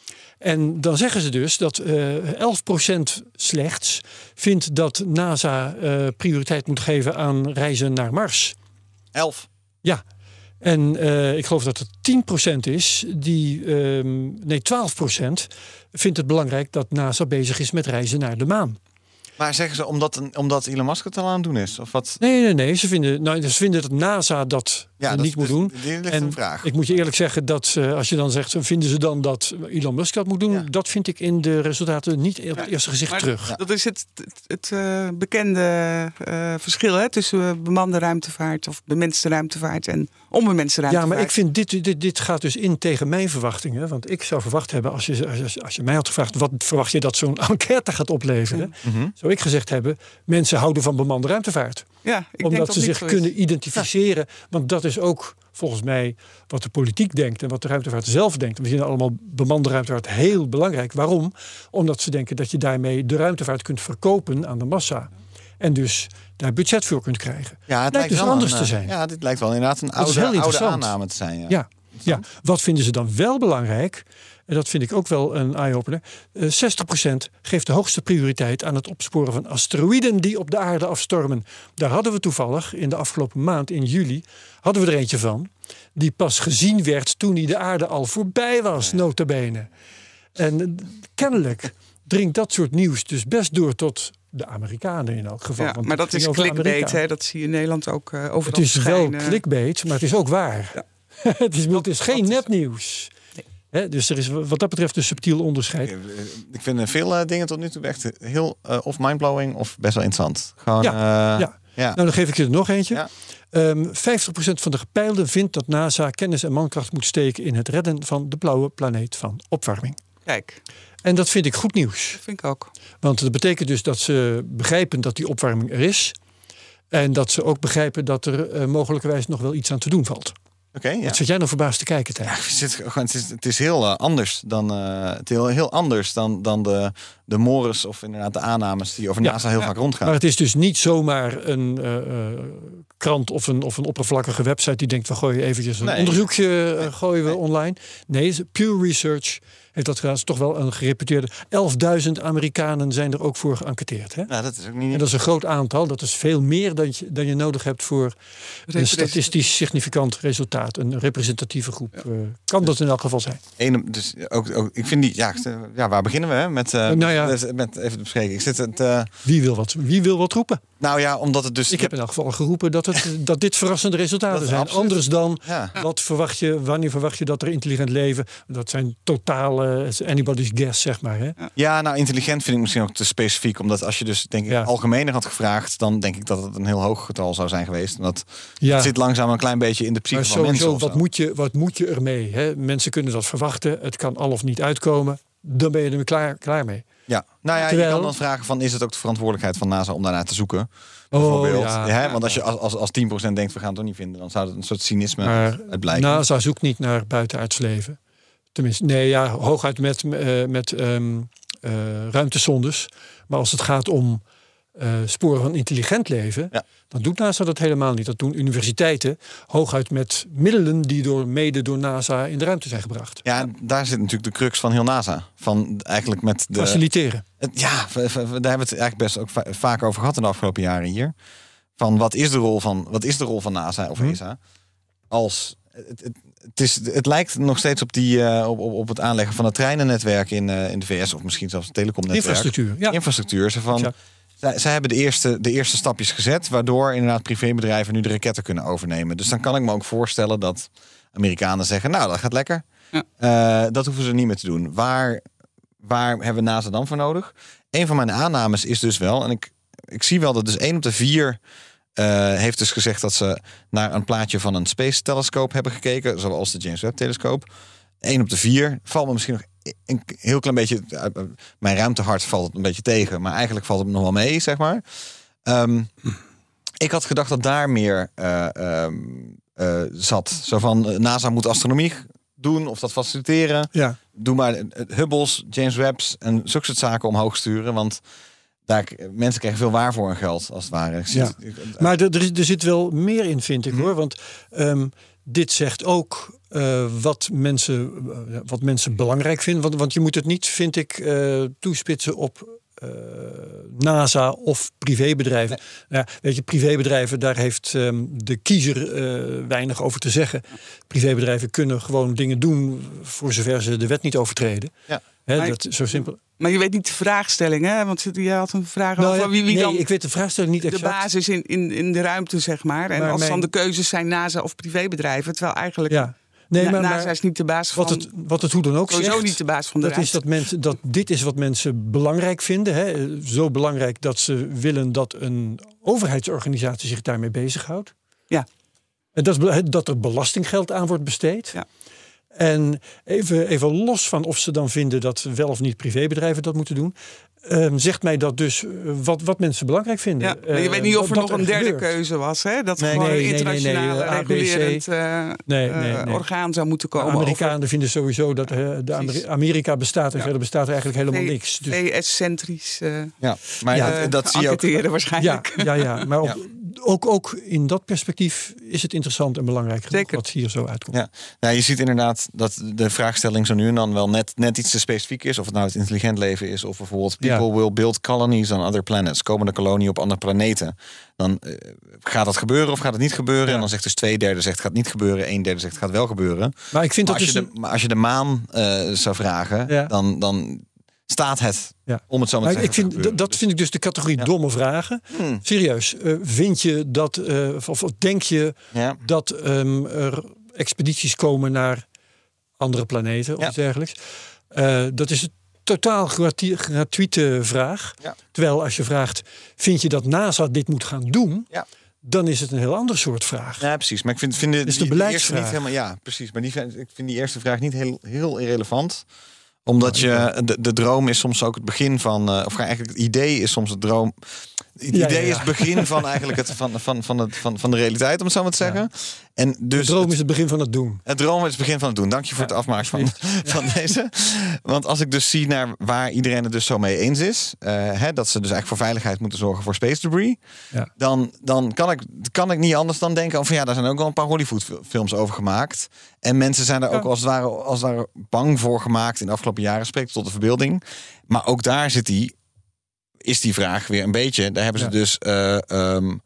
En dan zeggen ze dus dat uh, elf procent slechts vindt dat NASA uh, prioriteit moet geven aan reizen naar Mars. elf? Ja. En uh, ik geloof dat het tien procent is die, uh, nee twaalf procent vindt het belangrijk dat NASA bezig is met reizen naar de maan. Maar zeggen ze omdat, omdat Elon Musk het al aan het doen is? Of wat? Nee, nee, nee. Ze vinden, nou, ze vinden dat NASA dat ja, niet dat, moet dus, doen. Die ligt en een vraag. Ik moet je eerlijk zeggen dat uh, als je dan zegt, vinden ze dan dat Elon Musk dat moet doen? Ja. Dat vind ik in de resultaten niet op het eerste gezicht maar terug. Ja. Dat is het, het, het uh, bekende uh, verschil hè, tussen uh, bemande ruimtevaart of bemenste ruimtevaart en onbemenste ruimtevaart. Ja, maar ik vind dit, dit, dit gaat dus in tegen mijn verwachtingen. Want ik zou verwacht hebben, als je, als, als je mij had gevraagd, wat verwacht je dat zo'n enquête gaat opleveren? Mm-hmm. Zou ik gezegd hebben, mensen houden van bemande ruimtevaart. Ja, ik Omdat denk ze zich kunnen identificeren. Ja. Want dat is ook volgens mij wat de politiek denkt en wat de ruimtevaart zelf denkt. We vinden allemaal bemande ruimtevaart heel belangrijk. Waarom? Omdat ze denken dat je daarmee de ruimtevaart kunt verkopen aan de massa. En dus daar budget voor kunt krijgen. Ja, het lijkt dus anders een, te zijn. Ja, dit lijkt wel inderdaad een oude, oude aanname te zijn. Ja. Ja, ja, wat vinden ze dan wel belangrijk? En dat vind ik ook wel een eye-opener. Uh, zestig procent geeft de hoogste prioriteit aan het opsporen van asteroïden die op de aarde afstormen. Daar hadden we toevallig in de afgelopen maand, in juli, hadden we er eentje van. Die pas gezien werd toen hij de aarde al voorbij was, ja. nota bene. En uh, kennelijk dringt dat soort nieuws dus best door tot de Amerikanen in elk geval. Ja, want maar dat is clickbait, hè? Dat zie je in Nederland ook uh, overal. Het is schijnen. wel clickbait, maar het is ook waar. Ja. het, is, het is geen nepnieuws. He, dus er is wat dat betreft een subtiel onderscheid. Ik vind veel uh, dingen tot nu toe echt heel uh, of mindblowing of best wel interessant. Gewoon, ja, uh, ja. ja. Nou, dan geef ik je er nog eentje. Ja. Um, vijftig procent van de gepeilden vindt dat NASA kennis en mankracht moet steken in het redden van de blauwe planeet van opwarming. Kijk. En dat vind ik goed nieuws. Dat vind ik ook. Want dat betekent dus dat ze begrijpen dat die opwarming er is. En dat ze ook begrijpen dat er uh, mogelijkerwijs nog wel iets aan te doen valt. Okay, ja. Wat zit jij nou verbaasd te kijken, Thijs? Ja, het, het, is, het is heel uh, anders dan uh, het heel, heel anders dan, dan de, de mores of inderdaad de aannames die over NASA ja, heel ja. vaak rondgaan. Maar het is dus niet zomaar een uh, uh, krant of een, of een oppervlakkige website die denkt, we gooien eventjes een nee. onderzoekje uh, gooien we nee. online. Nee, Pew Research heeft dat gedaan. Het is toch wel een gereputeerde. elfduizend Amerikanen zijn er ook voor geënquêteerd. Hè? Nou, dat is ook niet... En dat is een groot aantal. Dat is veel meer dan je, dan je nodig hebt voor een statistisch significant resultaat. Een representatieve groep. Ja. Uh, kan dat in elk geval zijn. Eén, dus ook, ook, ik vind die... Ja, ja, waar beginnen we hè? Met, uh, nou ja. met, met even te bespreken. Ik zit het, uh... wie, wil wat, wie wil wat roepen? Nou ja, omdat het dus... Ik heb in elk geval geroepen dat, het, dat dit verrassende resultaten dat zijn. Absoluut. Anders dan, ja. wat verwacht je, wanneer verwacht je dat er intelligent leven... Dat zijn totale uh, anybody's guess, zeg maar. Hè? Ja. Ja, nou, intelligent vind ik misschien ook te specifiek. Omdat als je dus, denk ik, Ja. algemener had gevraagd... dan denk ik dat het een heel hoog getal zou zijn geweest. En dat Ja. het zit langzaam een klein beetje in de psyche Maar van mensen. sowieso, of wat zo. moet, je, wat moet je ermee? Hè? Mensen kunnen dat verwachten. Het kan al of niet uitkomen. Dan ben je er klaar, klaar mee. Ja, nou ja, Terwijl- je kan dan vragen van... is het ook de verantwoordelijkheid van NASA om daarnaar te zoeken? Oh, Bijvoorbeeld. ja. Hè? Want als je als, als, als tien procent denkt... we gaan het toch niet vinden... dan zou het een soort cynisme Maar uit blijken. NASA zoekt niet naar buitenaards leven. Tenminste, nee, ja, hooguit met, uh, met um, uh, ruimtesondes. Maar als het gaat om uh, sporen van intelligent leven... Ja. dan doet NASA dat helemaal niet. Dat doen universiteiten hooguit met middelen... die door, mede door NASA in de ruimte zijn gebracht. Ja, en daar zit natuurlijk de crux van heel NASA. Van eigenlijk met de... Faciliteren. Het, ja, we, we, daar hebben we het eigenlijk best ook va- vaak over gehad in de afgelopen jaren hier. Van wat is de rol van, wat is de rol van NASA of Hm. E S A? Als, het, het, het, is, het lijkt nog steeds op, die, uh, op, op, op het aanleggen van het treinennetwerk in, uh, in de V S. Of misschien zelfs het telecomnetwerk. Infrastructuur, ja. Infrastructuur. Zo van, Ja. zij, zij hebben de eerste, de eerste stapjes gezet. Waardoor inderdaad privébedrijven nu de raketten kunnen overnemen. Dus dan kan ik me ook voorstellen dat Amerikanen zeggen... nou, dat gaat lekker. Ja. Uh, dat hoeven ze niet meer te doen. Waar, waar hebben we NASA dan voor nodig? Een van mijn aannames is dus wel... en ik, ik zie wel dat dus één op de vier... Uh, heeft dus gezegd dat ze naar een plaatje van een space telescoop hebben gekeken. Zoals de James Webb telescoop. Eén op de vier. Valt me misschien nog een heel klein beetje... Uh, mijn ruimtehart valt het een beetje tegen. Maar eigenlijk valt het nog wel mee, zeg maar. Um, ik had gedacht dat daar meer uh, um, uh, zat. Zo van, uh, NASA moet astronomie doen of dat faciliteren. Ja. Doe maar uh, Hubbles, James Webb's en zulke soort zaken omhoog sturen. Want... Daar, mensen krijgen veel waar voor hun geld, als het ware. Ik Ja. zit, Maar er, er, is- er zit wel meer in, vind ik, Mhm. hoor. Want um, dit zegt ook uh, wat, mensen, uh, wat mensen belangrijk vinden. Want, want je moet het niet, vind ik, uh, toespitsen op uh, NASA of privébedrijven. Nou ja, weet je, privébedrijven, daar heeft um, de kiezer uh, weinig over te zeggen. Privébedrijven kunnen gewoon dingen doen voor zover ze de wet niet overtreden. Ja. Hè, Maar- dat is zo simpel. Maar je weet niet de vraagstelling, hè? Want je had een vraag Nou, over ja, wie, wie nee, dan ik weet de vraagstelling niet de exact. basis in, in, in de ruimte, zeg maar. En Maar als mijn- dan de keuzes zijn NASA of privébedrijven. Terwijl eigenlijk Ja. Nee, Na- maar, NASA maar is niet de baas van... wat het, wat het hoe dan ook sowieso zegt, niet de baas van de dat is ruimte. dat mensen dat dit is wat mensen belangrijk vinden. Hè? Zo belangrijk dat ze willen dat een overheidsorganisatie zich daarmee bezighoudt. Ja. En dat, is be- dat er belastinggeld aan wordt besteed. Ja. En even, even los van of ze dan vinden dat wel of niet privébedrijven dat moeten doen. Um, zegt mij dat dus uh, wat, wat mensen belangrijk vinden. Ja, maar je Uh, weet niet of er dat nog een derde gebeurt. keuze was. Hè? Dat er Nee, gewoon nee, een nee, nee, nee, internationale uh, A B C. regulerend uh, Nee, uh, nee, nee. orgaan zou moeten De komen. Amerikanen vinden sowieso dat uh, de Ameri- Precies. Amerika bestaat en Ja. verder bestaat er eigenlijk helemaal V- niks. Dus V S-centrisch uh, Ja, maar Ja, dat, dat zie je ook. enquêteren waarschijnlijk. Ja, ja, ja. maar op, Ja. Ook, ook in dat perspectief is het interessant en belangrijk genoeg Zeker. wat hier zo uitkomt. Ja. Nou, je ziet inderdaad dat de vraagstelling zo nu en dan wel net, net iets te specifiek is. Of het nou het intelligent leven is. Of bijvoorbeeld people Ja. will build colonies on other planets. Komen de kolonie op andere planeten. Dan uh, gaat dat gebeuren of gaat het niet gebeuren? Ja. En dan zegt dus twee derde zegt gaat niet gebeuren. Een derde zegt gaat wel gebeuren. Maar ik vind Maar dat als, je dus... de, maar als je de maan uh, zou vragen, Ja. dan, dan staat het. Ja. Om het zo maar Maar te ik zeggen. vind, te gebeuren. dat vind ik dus de categorie Ja. domme vragen. Hmm. Serieus, uh, vind je dat, uh, of, of denk je Ja. dat um, er expedities komen naar andere planeten of Ja. iets dergelijks? Uh, dat is een totaal gratu- gratuite vraag. Ja. Terwijl als je vraagt, vind je dat NASA dit moet gaan doen? Ja. Dan is het een heel ander soort vraag. Ja, precies. Maar ik vind, vind de, is de die, die eerste beleidsvraag. niet helemaal. Ja, precies. Maar die, vind- ik vind die eerste vraag niet heel, heel irrelevant. Omdat Oh, je de, de droom is soms ook het begin van. Uh, of eigenlijk het idee is soms het droom. Het Ja, idee ja, ja. is het begin van eigenlijk het van, van, van, het, van, van de realiteit, om het zo maar te zeggen. En De dus droom het, is het begin van het doen. het droom is het begin van het doen. Dank je voor Ja, het afmaken van, van deze. Want als ik dus zie naar waar iedereen het dus zo mee eens is. Uh, hè, dat ze dus eigenlijk voor veiligheid moeten zorgen voor space debris. Ja. Dan, dan kan, ik, kan ik niet anders dan denken van ja, daar zijn ook wel een paar Hollywood-films over gemaakt. En mensen zijn daar Ja. ook als het, ware, als het ware bang voor gemaakt in de afgelopen jaren. Spreekt tot de verbeelding. Maar ook daar zit die, is die vraag weer een beetje. Daar hebben ze Ja. dus. Uh, um,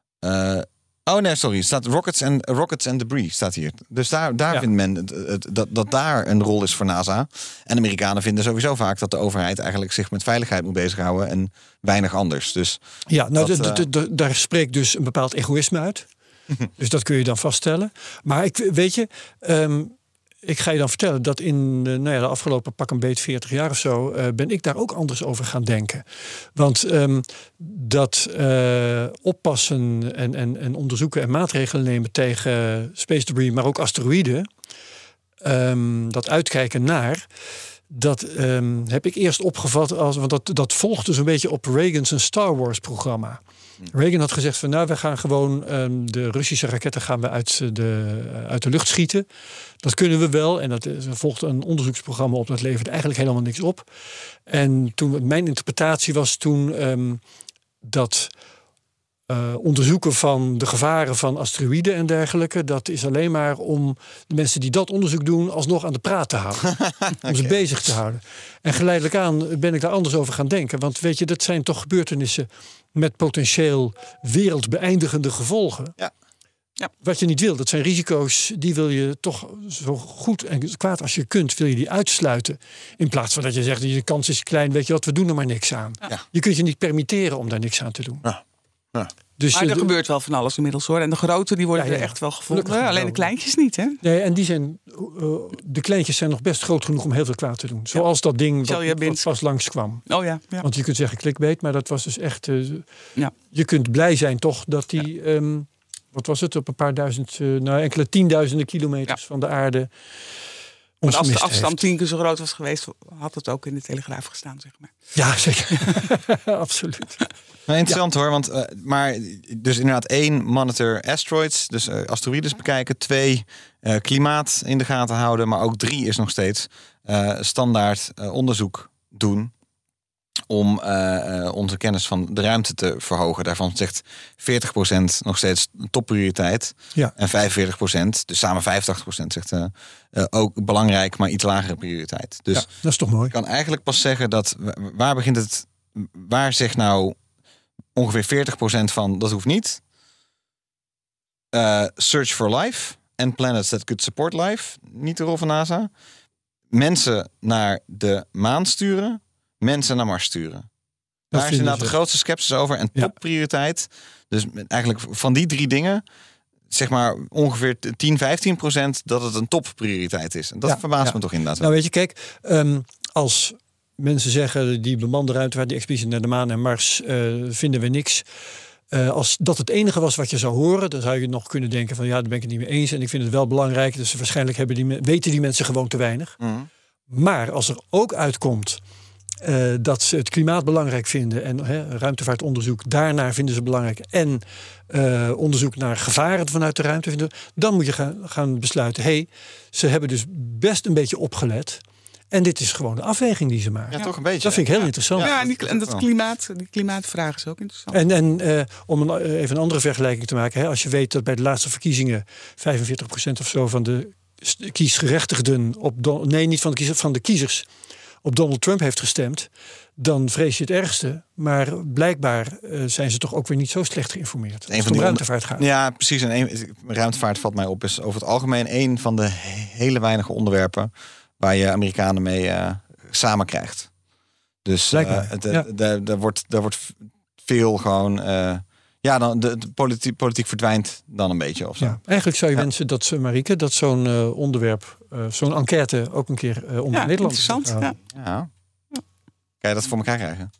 uh, oh nee, sorry. Staat rockets and rockets and debris staat hier. Dus daar, daar Ja. vindt men het, het, dat, dat daar een rol is voor NASA. En de Amerikanen vinden sowieso vaak dat de overheid eigenlijk zich met veiligheid moet bezighouden en weinig anders. Dus Ja, nou, Dat, d- d- d- daar spreekt dus een bepaald egoïsme uit. Dus dat kun je dan vaststellen. Maar ik weet je, um, ik ga je dan vertellen dat in uh, nou ja, de afgelopen pak een beet veertig jaar of zo... Uh, ben ik daar ook anders over gaan denken. Want um, dat uh, oppassen en, en, en onderzoeken en maatregelen nemen tegen space debris... maar ook asteroïden, um, dat uitkijken naar... Dat um, heb ik eerst opgevat als... want dat, dat volgde zo'n beetje op Reagan's Star Wars programma. Reagan had gezegd van nou, we gaan gewoon um, de Russische raketten gaan we uit de, uh, uit de lucht schieten. Dat kunnen we wel. En dat er volgde een onderzoeksprogramma op. Dat leverde eigenlijk helemaal niks op. En toen mijn interpretatie was toen um, dat uh, onderzoeken van de gevaren van asteroïden en dergelijke, dat is alleen maar om de mensen die dat onderzoek doen alsnog aan de praat te houden. okay. Om ze bezig te houden. En geleidelijk aan ben ik daar anders over gaan denken. Want weet je, dat zijn toch gebeurtenissen met potentieel wereldbeëindigende gevolgen. Ja. Ja. Wat je niet wil, dat zijn risico's, die wil je toch zo goed en kwaad als je kunt, wil je die uitsluiten. In plaats van dat je zegt, de kans is klein, weet je wat, we doen er maar niks aan. Ja. Je kunt je niet permitteren om daar niks aan te doen. Ja. Ja. Dus maar er de, gebeurt wel van alles inmiddels hoor. En de grote die worden Ja, ja, er ja. echt wel gevonden. Gelukkig Alleen wel. de kleintjes niet, hè? nee, en die zijn, uh, de kleintjes zijn nog best groot genoeg om heel veel kwaad te doen. Zoals dat ding wat, Chelyabinsk. wat pas langskwam. Oh ja. ja. Want je kunt zeggen clickbait, maar dat was dus echt... Uh, Ja. Je kunt blij zijn toch dat die... Um, wat was het? Op een paar duizend... Uh, nou, enkele tienduizenden kilometers Ja. van de aarde... Want ons als de gemist afstand heeft. tien keer zo groot was geweest, had het ook in de Telegraaf gestaan, zeg maar. Ja, zeker. Absoluut. Nou, interessant hoor, want uh, maar dus inderdaad één, monitor asteroids, dus uh, asteroïdes bekijken. Twee, uh, klimaat in de gaten houden. Maar ook drie is nog steeds uh, standaard uh, onderzoek doen om uh, uh, onze kennis van de ruimte te verhogen. Daarvan zegt veertig procent nog steeds topprioriteit. Ja. En vijfenveertig procent, dus samen vijfentachtig procent zegt uh, uh, ook belangrijk, maar iets lagere prioriteit. Dus Ja, dat is toch mooi. ik kan eigenlijk pas zeggen dat, waar begint het, waar zegt nou ongeveer veertig procent van dat hoeft niet. Uh, search for life and planets that could support life. Niet de rol van NASA. Mensen naar de maan sturen. Mensen naar Mars sturen. Daar is vinden inderdaad ze- de grootste sceptisch over. En Ja. topprioriteit. Dus eigenlijk van die drie dingen, zeg maar ongeveer tien, vijftien procent dat het een topprioriteit is. En dat Ja, verbaast ja. me toch inderdaad. Nou weet je, kijk, um, als mensen zeggen die bemande ruimtevaart, die expeditie naar de maan en Mars, uh, vinden we niks. Uh, als dat het enige was wat je zou horen, dan zou je nog kunnen denken van ja, daar ben ik het niet mee eens. En ik vind het wel belangrijk. Dus waarschijnlijk hebben die, me- weten die mensen gewoon te weinig. Mm. Maar als er ook uitkomt uh, dat ze het klimaat belangrijk vinden en hè, ruimtevaartonderzoek daarnaar vinden ze belangrijk en uh, onderzoek naar gevaren vanuit de ruimte vinden, dan moet je gaan, gaan besluiten, hé, hey, ze hebben dus best een beetje opgelet. En dit is gewoon de afweging die ze maken. Ja, toch een beetje. Dat vind ik heel interessant. Ja, en, die, dat en dat wel. klimaat, die klimaatvraag is ook interessant. En, en uh, om een, uh, even een andere vergelijking te maken. Hè, als je weet dat bij de laatste verkiezingen vijfenveertig procent of zo van de kiesgerechtigden op Don- nee, niet van de kiezers, van de kiezers op Donald Trump heeft gestemd, dan vrees je het ergste. Maar blijkbaar uh, zijn ze toch ook weer niet zo slecht geïnformeerd. Als Een het van om die ruimtevaart gaat. Ja, precies. En een, ruimtevaart valt mij op. Is over het algemeen een van de hele weinige onderwerpen waar je Amerikanen mee uh, samen krijgt. Dus Blijkbaar, uh, ja. daar wordt, daar wordt veel gewoon. Uh, ja, dan de, de politiek, politiek verdwijnt dan een beetje of zo. Ja, eigenlijk zou je Ja. wensen dat ze, Marieke, dat zo'n uh, onderwerp, uh, zo'n enquête ook een keer uh, onder Ja, Nederland interessant. zou gaan. Ja. Ja. Kan je dat voor elkaar krijgen?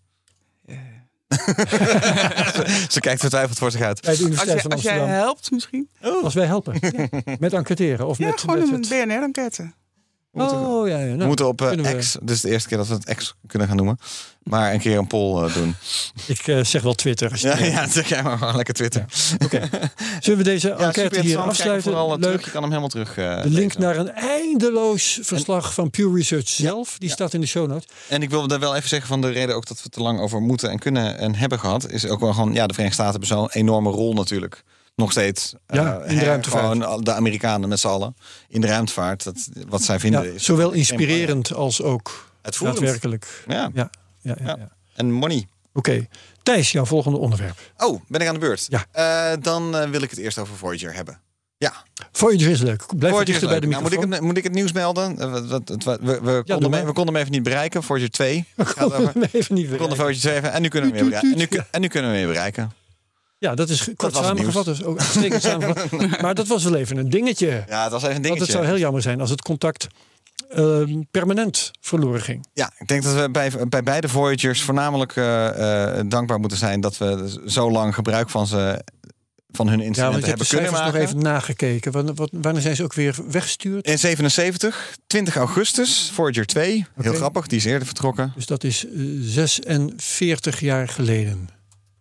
ze, ze kijkt vertwijfeld voor zich uit. Bij de Als, Universiteit je, van als jij Amsterdam. helpt misschien. Als wij helpen. Ja. Met enquêteren. Of Ja, met, gewoon met een het- B N R-enquête. Oh ja, ja. Nou, We moeten op kunnen uh, we- X, dit is de eerste keer dat we het X kunnen gaan noemen, maar een keer een poll uh, doen. Ik uh, zeg wel Twitter. Als je Ja, het wil. ja, zeg jij maar gewoon lekker Twitter. Oké. Zullen we deze Ja, enquête super hier interessant. Kijk afsluiten? vooral uh, terug. Leuk. Je kan hem helemaal terug. Uh, De link lezen. naar een eindeloos verslag van Pew Research zelf. Die Ja. staat in de show notes. En ik wilde daar wel even zeggen van de reden ook dat we het te lang over moeten en kunnen en hebben gehad, is ook wel gewoon, ja, de Verenigde Staten hebben zo'n enorme rol natuurlijk. Nog steeds. Ja, uh, in de her- ruimtevaart. Gewoon de Amerikanen met z'n allen in de ruimtevaart. Dat, wat zij vinden Ja, is zowel geen inspirerend als ook Uitvoerend. daadwerkelijk. Ja. Ja, ja, ja, Ja. ja. En money. Oké. Thijs, jouw volgende onderwerp. Oh, ben ik aan de beurt? Ja. Uh, dan uh, wil ik het eerst over Voyager hebben. Ja, Voyager is leuk. Blijf wat Voyager is dichter bij de leuk. Nou, moet, ik microfoon. het, moet ik het nieuws melden? Uh, wat- wat- wat- we, we, doe konden maar. hem, we konden hem even niet bereiken. Voyager twee. We Gaat konden over- hem even niet We konden bereiken. Voyager twee even. En nu kunnen we hem weer Tuut, bereiken. En tuut, nu, tuut. en nu kunnen we hem weer bereiken. Ja, dat is kort was het samengevat. Dus ook uitstekend samengevat. Maar dat was wel even een dingetje. Ja, het was even een dingetje. Want het zou heel jammer zijn als het contact uh, permanent verloren ging. Ja, ik denk dat we bij, bij beide Voyagers voornamelijk uh, uh, dankbaar moeten zijn dat we zo lang gebruik van ze van hun instrumenten ja, want je hebben hebt de kunnen cijfers maken. nog even nagekeken. Wat, wat, wanneer zijn ze ook weer weggestuurd? In zevenenzeventig, twintig augustus, Voyager twee. Heel Okay. grappig, die is eerder vertrokken. Dus dat is uh, zesenveertig jaar geleden.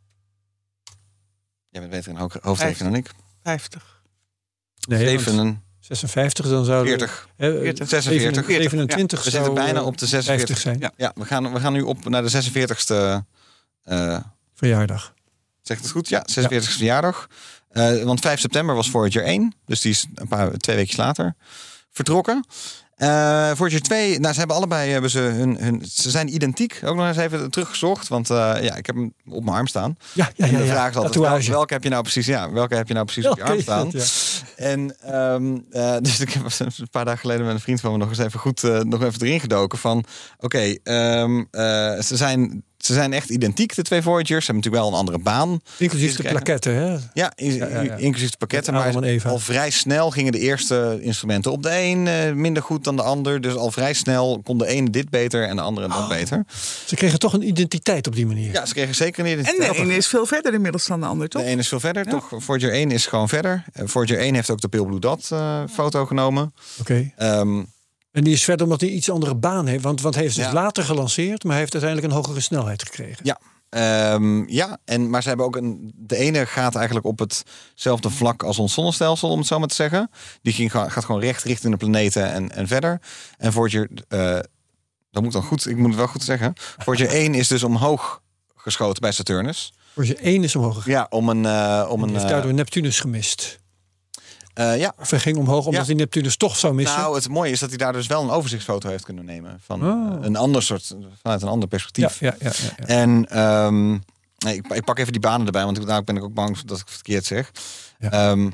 Jij bent beter in ho- hoofdrekenen dan ik. vijftig. Nee, zeven, zesenvijftig, dan zouden veertig, we... veertig, zesenveertig. zevenentwintig We zou, zitten bijna uh, op de vijftig zesenveertig. zijn. Ja. Ja, we gaan, we gaan nu op naar de zesenveertigste. Uh, Verjaardag. Zegt het goed? Ja, zesenveertigste verjaardag. Uh, want vijf september was Voyager één. Dus die is een paar, twee weken later vertrokken. Uh, Voyager twee, nou, ze hebben allebei hebben ze hun, hun. Ze zijn identiek. Ook nog eens even teruggezocht. Want uh, ja, ik heb hem op mijn arm staan. Ja, ja, ja. En de ja. vraag is altijd, Tatoeage. wel, welke heb je nou precies? Ja, welke heb je nou precies Welke op je arm is staan? dat, ja. En um, uh, dus ik heb een paar dagen geleden met een vriend van me nog eens even goed uh, nog even erin gedoken van. Oké, okay, um, uh, ze zijn. Ze zijn echt identiek, de twee Voyagers. Ze hebben natuurlijk wel een andere baan. Inclusief de plaketten, hè? Ja, in, ja, ja, ja. inclusief de pakketten. Met Maar Adam en Eva. al vrij snel gingen de eerste instrumenten op de een uh, minder goed dan de ander. Dus al vrij snel kon de ene dit beter en de andere dat Oh. beter. Ze kregen toch een identiteit op die manier. Ja, ze kregen zeker een En identiteit. de ene is veel verder inmiddels dan de ander, toch? De ene is veel verder, Ja. toch? Voyager één is gewoon verder. Uh, Voyager één heeft ook de Pale Blue Dot uh, foto genomen. Oké. Okay. Um, En die is verder omdat hij iets andere baan heeft. Want, want hij heeft dus Ja. later gelanceerd, maar hij heeft uiteindelijk een hogere snelheid gekregen. Ja. Um, ja, en, maar ze hebben ook een. De ene gaat eigenlijk op hetzelfde vlak als ons zonnestelsel, om het zo maar te zeggen. Die ging, gaat gewoon recht richting de planeten en, en verder. En Voyager, uh, dat moet dan goed, ik moet het wel goed zeggen. Voyager één is dus omhoog geschoten bij Saturnus. Voyager één is omhoog gegaan. Ja, om een. Uh, om en die een heeft uh, daardoor Neptunus gemist. Uh, ja. Of hij ging omhoog omdat Ja. hij Neptunus toch zou missen. Nou, het mooie is dat hij daar dus wel een overzichtsfoto heeft kunnen nemen van Oh. een ander soort, vanuit een ander perspectief. Ja, ja, ja, ja, ja. En um, nee, ik, ik pak even die banen erbij, want daar ben ik ook bang dat ik het verkeerd zeg. Ja. Um,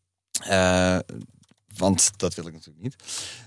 uh, want dat wil ik natuurlijk niet.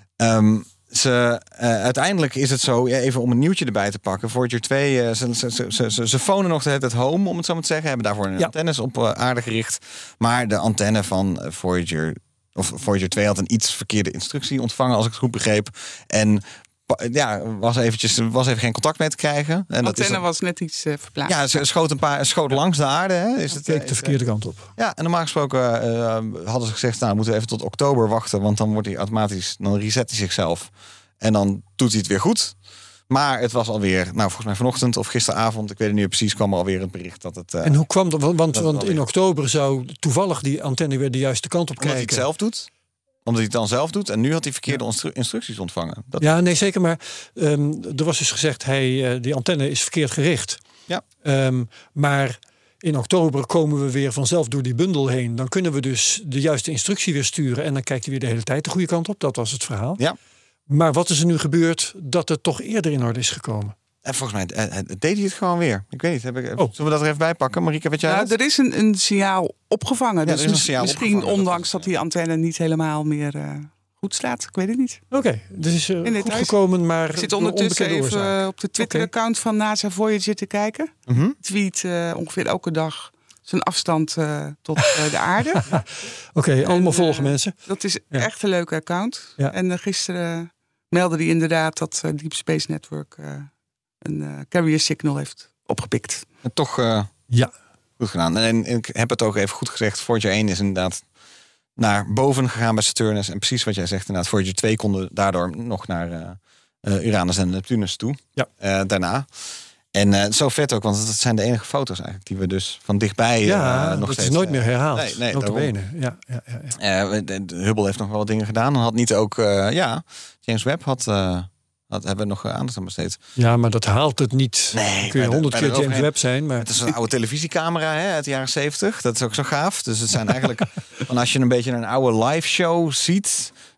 Um, ze, uh, uiteindelijk is het zo, ja, even om een nieuwtje erbij te pakken. Voyager twee, uh, ze, ze, ze, ze, ze fonen nog de hele tijd home, om het zo maar te zeggen. Hebben daarvoor een Ja. antennes op uh, aarde gericht. Maar de antenne van uh, Voyager, of Voyager twee had een iets verkeerde instructie ontvangen, als ik het goed begreep. En ja, was eventjes, was even geen contact mee te krijgen. En De dat is antenne dan, was net iets uh, verplaatst. ja, ze schoot een paar schoot langs de aarde. Hè, is het, Keek is, de verkeerde kant op. ja, en normaal gesproken uh, hadden ze gezegd, nou, moeten we even tot oktober wachten, want dan wordt hij automatisch, dan reset hij zichzelf. En dan doet hij het weer goed. Maar het was alweer, nou volgens mij vanochtend of gisteravond, ik weet het niet meer precies, kwam er alweer het bericht dat het... Uh, En hoe kwam dat? Want, want, dat want wel in weer. oktober zou toevallig die antenne weer de juiste kant op omdat hij kijken. het zelf doet. Omdat hij het dan zelf doet. En nu had hij verkeerde instru- instructies ontvangen. Dat Ja, nee, zeker. Maar um, er was dus gezegd, hij, uh, die antenne is verkeerd gericht. Ja. Um, maar in oktober komen we weer vanzelf door die bundel heen. Dan kunnen we dus de juiste instructie weer sturen. En dan kijkt hij weer de hele tijd de goede kant op. Dat was het verhaal. Ja. Maar wat is er nu gebeurd dat het toch eerder in orde is gekomen? En volgens mij uh, uh, deed hij het gewoon weer. Ik weet niet. Heb ik, Oh. Zullen we dat er even bij pakken? Marieke, weet jij Nou, dat? er is een, een signaal opgevangen. Ja, dus er is een mis- signaal misschien opgevangen, dat ondanks is, dat die antenne niet helemaal meer uh, goed slaat. Ik weet het niet. Oké, okay, dus is uh, In goed details. gekomen, maar Ik zit door ondertussen onbekende even oorzaak. uh, op de Twitter-account van NASA Voyager te kijken. Mm-hmm. Tweet uh, ongeveer elke dag zijn afstand uh, tot uh, de aarde. Oké, okay, allemaal uh, volgen mensen. Dat is Ja. echt een leuke account. Ja. En uh, gisteren meldde hij inderdaad dat uh, Deep Space Network uh, een uh, carrier signal heeft opgepikt. En toch uh, Ja. goed gedaan. En, en ik heb het ook even goed gezegd. Voyager één is inderdaad naar boven gegaan bij Saturnus. En precies wat jij zegt inderdaad. Voyager twee konden daardoor nog naar uh, uh, Uranus en Neptunus toe. Ja. Uh, daarna. En uh, zo vet ook, want dat zijn de enige foto's eigenlijk die we dus van dichtbij Ja, uh, nog dat steeds... is nooit meer herhaald. Nee, nee, Nota daarom. bene. Ja, ja, ja, ja. Uh, de, de Hubble heeft nog wel wat dingen gedaan. Dan had niet ook, uh, ja, James Webb had, uh, had hebben we nog uh, aandacht aan besteed. Ja, maar dat haalt het niet. Nee, Dan kun bij je de- honderd bij keer de James overheen- Webb zijn, maar Het is een oude televisiecamera hè, uit de jaren zeventig. Dat is ook zo gaaf. Dus het zijn eigenlijk, van als je een beetje een oude live show ziet,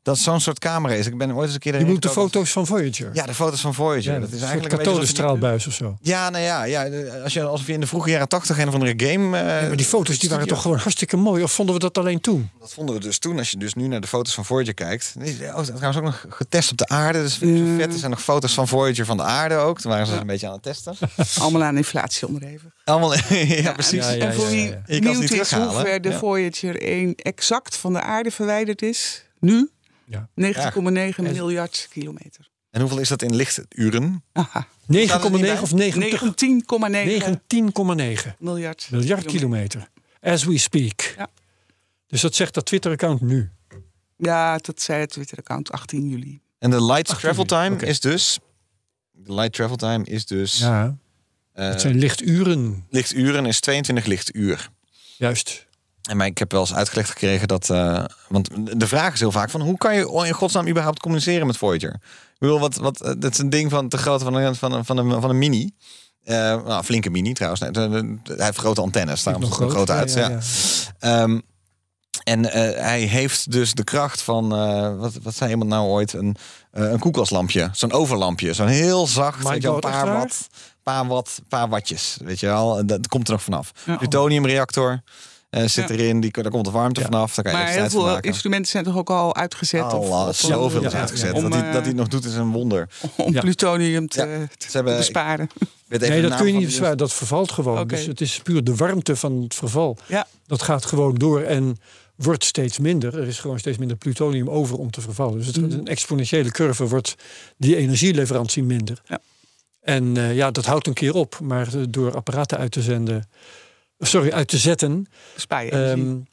dat zo'n soort camera is. Ik ben ooit eens een keer... Je moet de foto's van Voyager. Ja, de foto's van Voyager. Ja, dat is een eigenlijk een kathodenstraalbuis of zo. Ja, nou ja, ja, als je alsof je in de vroege jaren tachtig een of andere game... Uh, ja, maar die foto's die waren toch gewoon hartstikke mooi. Of vonden we dat alleen toen? Dat vonden we dus toen. Als je dus nu naar de foto's van Voyager kijkt. Oh, dat is trouwens ook nog getest op de aarde. Dus vind ik zo vet. Er zijn nog foto's van Voyager van de aarde ook. Toen waren ze ja. een beetje aan het testen. Allemaal aan inflatie onderhevig. Allemaal, ja, ja, precies. Ja, ja, en voor wie ja, ja. nieuw is hoe ver de ja. Voyager één exact van de aarde verwijderd is. Nu? Ja. negentien komma negen ja. miljard kilometer. En hoeveel is dat in lichturen? negen komma negen of negentig? negentien komma negen negentien komma negen miljard, miljard kilometer. kilometer. As we speak. Ja. Dus dat zegt dat Twitter-account nu? Ja, dat zei het Twitter-account achttien juli. En de light travel time okay. is dus... De light travel time is dus... Ja, uh, dat zijn lichturen. Lichturen is tweeëntwintig lichtuur. Juist. En maar ik heb wel eens uitgelegd gekregen dat... Uh, want de vraag is heel vaak van... Hoe kan je in godsnaam überhaupt communiceren met Voyager? Ik bedoel, wat, wat, dat is een ding van te groot van een, van een, van een, van een mini. Uh, nou, flinke mini trouwens. Nee, de, de, de, hij heeft grote antennes. Daarom ziet het er groot uit. Ja, ja, ja. Um, en uh, hij heeft dus de kracht van... Uh, wat, wat zei iemand nou ooit? Een, uh, een koelkaslampje. Zo'n overlampje. Zo'n heel zacht... Weet je, een paar watt, paar watt, paar wattjes. Weet je wel? Dat komt er nog vanaf. Ja, plutoniumreactor... Uh, zit ja. erin, die, daar komt de warmte ja. vanaf. Daar kan je maar heel veel instrumenten zijn toch ook al uitgezet? Allah, of, zoveel ja, is uitgezet. om, dat hij dat het nog doet is een wonder. Om ja. plutonium te, ja. te, Ze hebben, te besparen. Nee, dat kun je niet besparen. Dat vervalt gewoon. Okay. Dus het is puur de warmte van het verval. Ja. Dat gaat gewoon door en wordt steeds minder. Er is gewoon steeds minder plutonium over om te vervallen. Dus het, mm. een exponentiële curve wordt die energieleverantie minder. Ja. En uh, ja, dat houdt een keer op. Maar door apparaten uit te zenden... Sorry, uit te zetten. Bespaar je energie. Um,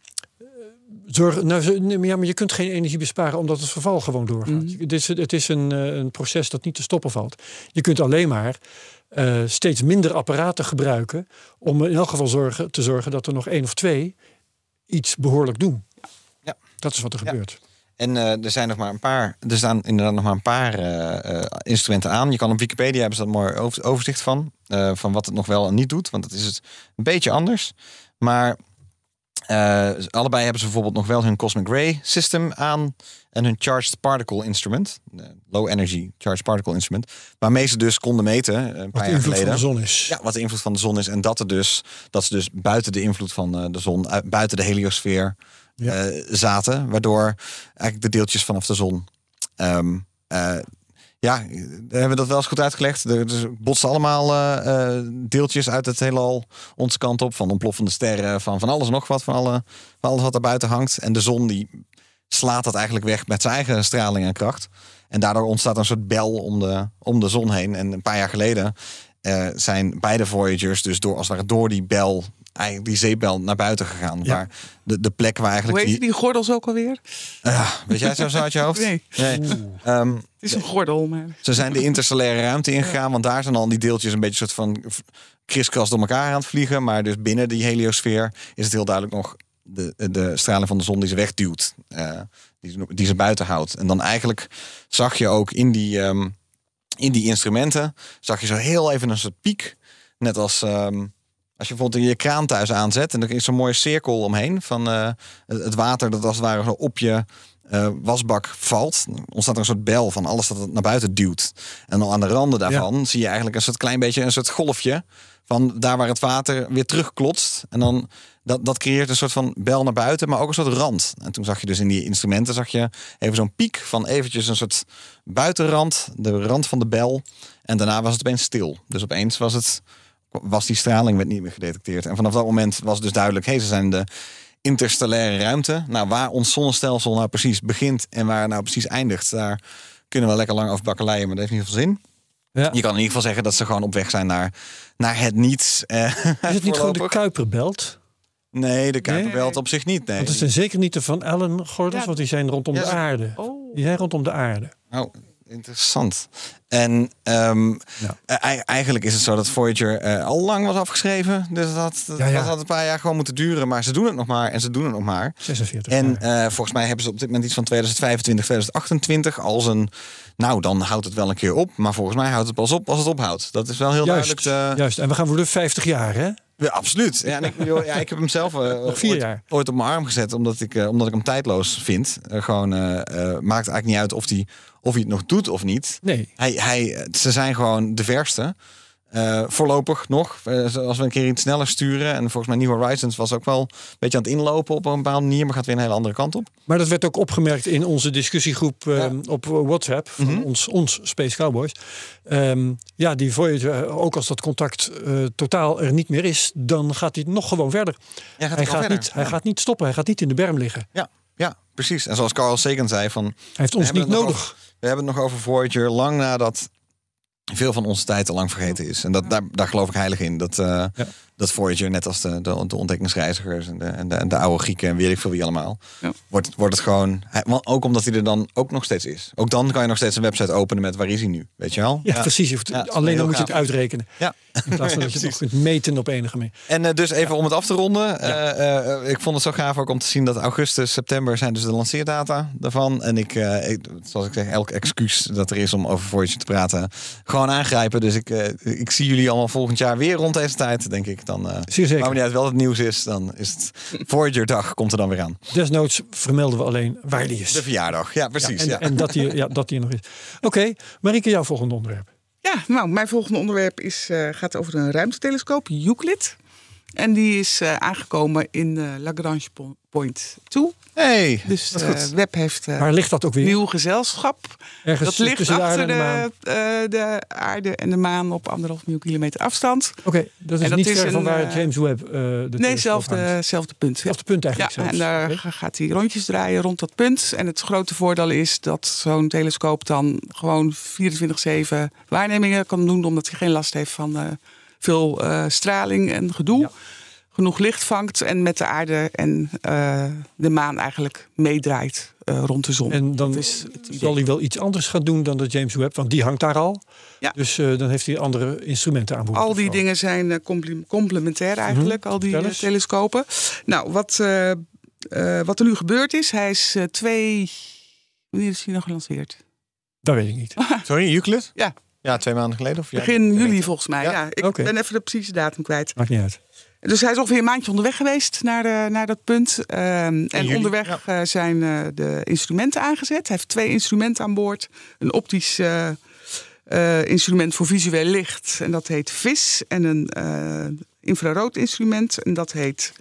zorg, nou, ja, maar je kunt geen energie besparen omdat het verval gewoon doorgaat. Mm-hmm. Het is, het is een, een proces dat niet te stoppen valt. Je kunt alleen maar uh, steeds minder apparaten gebruiken om in elk geval zorgen, te zorgen dat er nog één of twee iets behoorlijk doen. Ja. Dat is wat er ja. gebeurt. En uh, er zijn nog maar een paar. Er staan inderdaad nog maar een paar uh, uh, instrumenten aan. Je kan op Wikipedia hebben ze dat mooi overzicht van. Uh, van wat het nog wel en niet doet. Want dat is het een beetje anders. Maar uh, allebei hebben ze bijvoorbeeld nog wel hun Cosmic Ray System aan. En hun Charged Particle Instrument. Uh, low Energy Charged Particle Instrument. Waarmee ze dus konden meten. Uh, een paar jaar geleden. Wat de invloed van de zon is. Ja, wat de invloed van de zon is. En dat, er dus, dat ze dus buiten de invloed van uh, de zon. Uh, buiten de heliosfeer. Ja. Uh, zaten, waardoor eigenlijk de deeltjes vanaf de zon um, uh, ja, hebben we dat wel eens goed uitgelegd. Er dus botsen allemaal uh, uh, deeltjes uit het heelal onze kant op, van ontploffende sterren, van van alles nog wat, van, alle, van alles wat daar buiten hangt. En de zon die slaat dat eigenlijk weg met zijn eigen straling en kracht. En daardoor ontstaat een soort bel om de, om de zon heen. En een paar jaar geleden uh, zijn beide Voyagers dus door, als het ware door die bel, eigenlijk die zeepbel naar buiten gegaan. Ja. Waar de, de plek waar eigenlijk... Hoe heet die, die gordels ook alweer? Uh, weet jij zo, zo uit je hoofd? Nee. nee. Um, het is een gordel. Maar... Ze zijn de interstellaire ruimte ingegaan. Want daar zijn al die deeltjes een beetje soort van kriskras door elkaar aan het vliegen. Maar dus binnen die heliosfeer is het heel duidelijk nog de, de straling van de zon die ze wegduwt. Uh, die, die ze buiten houdt. En dan eigenlijk zag je ook in die, um, in die instrumenten, zag je zo heel even een soort piek. Net als... Um, Als je bijvoorbeeld je kraan thuis aanzet en er is zo'n mooie cirkel omheen van uh, het water dat als het ware zo op je uh, wasbak valt, ontstaat er een soort bel van alles dat het naar buiten duwt. En dan aan de randen daarvan ja. zie je eigenlijk een soort klein beetje een soort golfje van daar waar het water weer terugklotst. En dan dat, dat creëert een soort van bel naar buiten, maar ook een soort rand. En toen zag je dus in die instrumenten zag je even zo'n piek van eventjes een soort buitenrand, de rand van de bel. En daarna was het opeens stil. Dus opeens was het was die straling werd niet meer gedetecteerd. En vanaf dat moment was dus duidelijk, hé, hey, ze zijn de interstellaire ruimte. Nou, waar ons zonnestelsel nou precies begint en waar het nou precies eindigt, daar kunnen we lekker lang over bakkeleien, maar dat heeft niet veel zin. Ja. Je kan in ieder geval zeggen dat ze gewoon op weg zijn naar, naar het niets. Eh, is het niet gewoon de Kuiperbelt? Nee, de Kuiperbelt nee. op zich niet. Nee. Want het zijn zeker niet de Van Allen-gordels, ja. want die zijn rondom ja. de aarde. Oh. Die zijn rondom de aarde. Oh. Interessant. En um, ja. uh, eigenlijk is het zo dat Voyager uh, al lang was afgeschreven. Dus dat, dat, ja, ja. dat had een paar jaar gewoon moeten duren. Maar ze doen het nog maar en ze doen het nog maar. zesenveertig En uh, volgens mij hebben ze op dit moment iets van tweeduizend vijfentwintig, tweeduizend achtentwintig als een... Nou, dan houdt het wel een keer op. Maar volgens mij houdt het pas op als het ophoudt. Dat is wel heel juist, duidelijk. De... Juist. En we gaan voor de vijftig jaar, hè? Ja, absoluut. Ja, en ik, joh, ja, ik heb hem zelf uh, Nog vier ooit, jaar. ooit op mijn arm gezet, omdat ik, uh, omdat ik hem tijdloos vind. Uh, gewoon uh, uh, maakt eigenlijk niet uit of hij of hij het nog doet of niet. Nee. Hij, hij, ze zijn gewoon de verste. Uh, voorlopig nog. Uh, als we een keer iets sneller sturen. En volgens mij New Horizons was ook wel een beetje aan het inlopen op een bepaalde manier. Maar gaat weer een hele andere kant op. Maar dat werd ook opgemerkt in onze discussiegroep uh, ja. op WhatsApp. Van Mm-hmm. ons, ons Space Cowboys. Um, ja, die Voyager, ook als dat contact uh, totaal er niet meer is. Dan gaat hij nog gewoon verder. Ja, gaat hij, gaat gaat verder. niet, ja. hij gaat niet stoppen. Hij gaat niet in de berm liggen. Ja, ja, precies. En zoals Carl Sagan zei. Van, hij heeft ons niet nodig. Over, we hebben het nog over Voyager lang nadat veel van onze tijd al lang vergeten is. En dat, daar, daar geloof ik heilig in. Dat, uh, ja. dat Voyager, net als de, de, de ontdekkingsreizigers en de, en, de, en de oude Grieken en weet ik veel wie allemaal, ja. wordt, wordt het gewoon, ook omdat hij er dan ook nog steeds is. Ook dan kan je nog steeds een website openen met waar is hij nu, weet je wel? Ja, ja. precies. Je hoeft, ja, alleen dan moet je het uitrekenen. Ja. In plaats van dat je het nog kunt meten op enige manier. En uh, dus even ja. om het af te ronden. Ja. Uh, uh, ik vond het zo gaaf ook om te zien dat augustus, september zijn dus de lanceerdata daarvan. En ik, uh, ik zoals ik zeg, elk excuus dat er is om over Voyager te praten, gewoon aangrijpen. Dus ik, uh, ik zie jullie allemaal volgend jaar weer rond deze tijd, denk ik. Dan, uh, Zeer zeker. Maar wanneer het wel het nieuws is, dan is het Voyager dag, komt er dan weer aan. Desnoods vermelden we alleen waar die is. De verjaardag, ja precies. Ja, en, ja. en dat die, ja, dat die er nog is. Oké, okay, Marieke, jouw volgende onderwerp. Ja, nou, mijn volgende onderwerp is, uh, gaat over een ruimtetelescoop, Euclid. En die is uh, aangekomen in uh, Lagrange Point twee. Hey, dus dat is uh, goed. Webb heeft uh, waar ligt dat ook weer? Nieuw gezelschap. Ergens dat ligt tussen de achter aarde en de, de, uh, de aarde en de maan op anderhalf miljoen kilometer afstand. Oké, okay, dat is dat niet is ver een, van waar uh, James Webb uh, de Nee, zelfde, zelfde punt. Zelfde punt eigenlijk. Ja, zelfs. en daar okay. gaat hij rondjes draaien rond dat punt. En het grote voordeel is dat zo'n telescoop dan gewoon vierentwintig zeven waarnemingen kan doen, omdat hij geen last heeft van uh, veel uh, straling en gedoe. Ja. Genoeg licht vangt en met de aarde en uh, de maan eigenlijk meedraait uh, rond de zon. En dan is zal hij wel iets anders gaan doen dan de James Webb, want die hangt daar al. Ja. Dus uh, dan heeft hij andere instrumenten aan boord. Al die dingen zijn uh, complementair eigenlijk, mm-hmm. al die uh, telescopen. Nou, wat, uh, uh, wat er nu gebeurd is, hij is uh, twee... Wanneer is hij nog gelanceerd? Dat weet ik niet. Sorry, Euclid? Ja. Ja, twee maanden geleden? Of Begin juli volgens mij, ja. ja. Ik okay. ben even de precieze datum kwijt. Maakt niet uit. Dus hij is ongeveer een maandje onderweg geweest naar, de, naar dat punt. Um, en juli, onderweg ja. uh, zijn uh, de instrumenten aangezet. Hij heeft twee instrumenten aan boord. Een optisch uh, uh, instrument voor visueel licht. En dat heet V I S. En een uh, infrarood instrument. En dat heet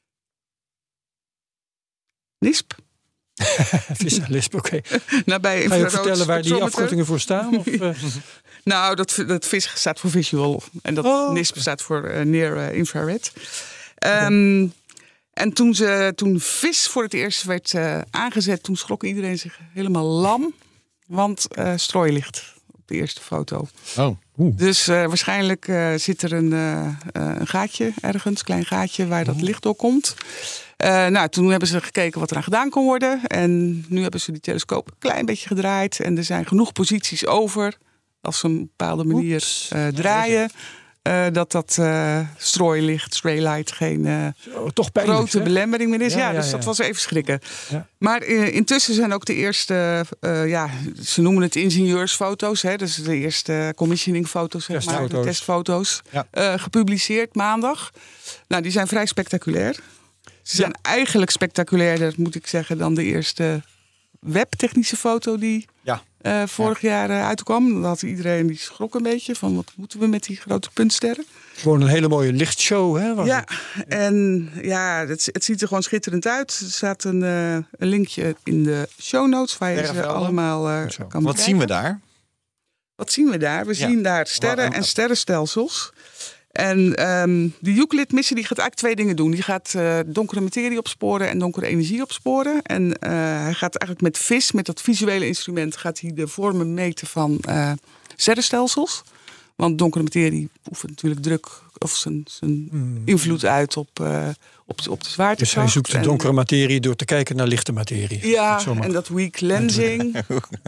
N I S P. Vis en lisp, oké. Okay. Nou, bij Ga je ook vertellen waar die afkortingen voor staan? Of, uh? Nou, dat, dat V I S staat voor visual. En dat oh. N I S P staat voor uh, near uh, infrared. Um, okay. En toen, ze, toen V I S voor het eerst werd uh, aangezet, toen schrok iedereen zich helemaal lam. Want uh, strooilicht op de eerste foto. Oh. Dus uh, waarschijnlijk uh, zit er een, uh, een gaatje ergens, een klein gaatje waar dat licht door komt. Uh, nou, toen hebben ze gekeken wat er aan gedaan kon worden. En nu hebben ze die telescoop een klein beetje gedraaid. En er zijn genoeg posities over, als ze op een bepaalde manier uh, draaien. Uh, dat dat uh, strooilicht, straylight geen uh, Zo, toch pijnlijk, grote hè? belemmering meer is. Ja, Ja, ja, dus dat ja. was even schrikken. Ja. Maar uh, intussen zijn ook de eerste, uh, ja, ze noemen het ingenieursfoto's. Hè, dus de eerste commissioningfoto's, zeg maar, de testfoto's, Ja. uh, gepubliceerd maandag. Nou, die zijn vrij spectaculair. Ze zijn ja. eigenlijk spectaculairder, moet ik zeggen, dan de eerste webtechnische foto die Ja. uh, vorig ja. jaar uh, uitkwam. Dan had iedereen die schrok een beetje van wat moeten we met die grote puntsterren. Gewoon een hele mooie lichtshow, hè? Was Ja, het? en ja, het, het ziet er gewoon schitterend uit. Er staat een, uh, een linkje in de show notes waar je ze allemaal uh, kan bekijken. Wat zien we daar? Wat zien we daar? We Ja. zien daar sterren en sterrenstelsels. En um, de Euclid-missie die gaat eigenlijk twee dingen doen. Die gaat uh, donkere materie opsporen en donkere energie opsporen. En uh, hij gaat eigenlijk met V I S, met dat visuele instrument, gaat hij de vormen meten van uh, sterrenstelsels. Want donkere materie oefent natuurlijk druk of zijn, zijn hmm. invloed uit op, uh, op, op de zwaartekracht. Dus hij zoekt de donkere materie door te kijken naar lichte materie. Ja, en dat weak lensing.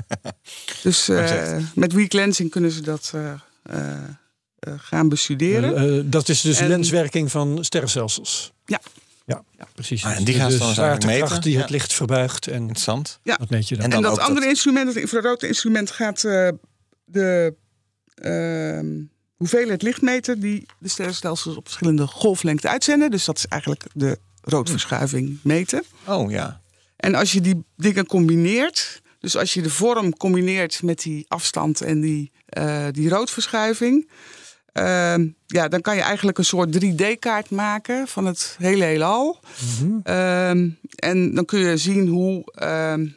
Dus uh, met weak lensing kunnen ze dat uh, uh, uh, gaan bestuderen. Uh, uh, dat is dus en, lenswerking van sterrenstelsels. Ja. Ja, precies. Ah, en die gaan de ze dan zwaartekracht meten. die Ja. het licht verbuigt. En Interessant. Ja. dat meet je dan. En En, dan dat ook andere dat- instrument, het infrarode instrument, gaat uh, de uh, hoeveelheid lichtmeter die de sterrenstelsels op verschillende golflengten uitzenden. Dus dat is eigenlijk de roodverschuiving meten. Oh ja. En als je die dingen combineert, dus als je de vorm combineert met die afstand en die, uh, die roodverschuiving, uh, ja, dan kan je eigenlijk een soort drie D-kaart maken van het hele heelal. Mm-hmm. Uh, en dan kun je zien hoe uh,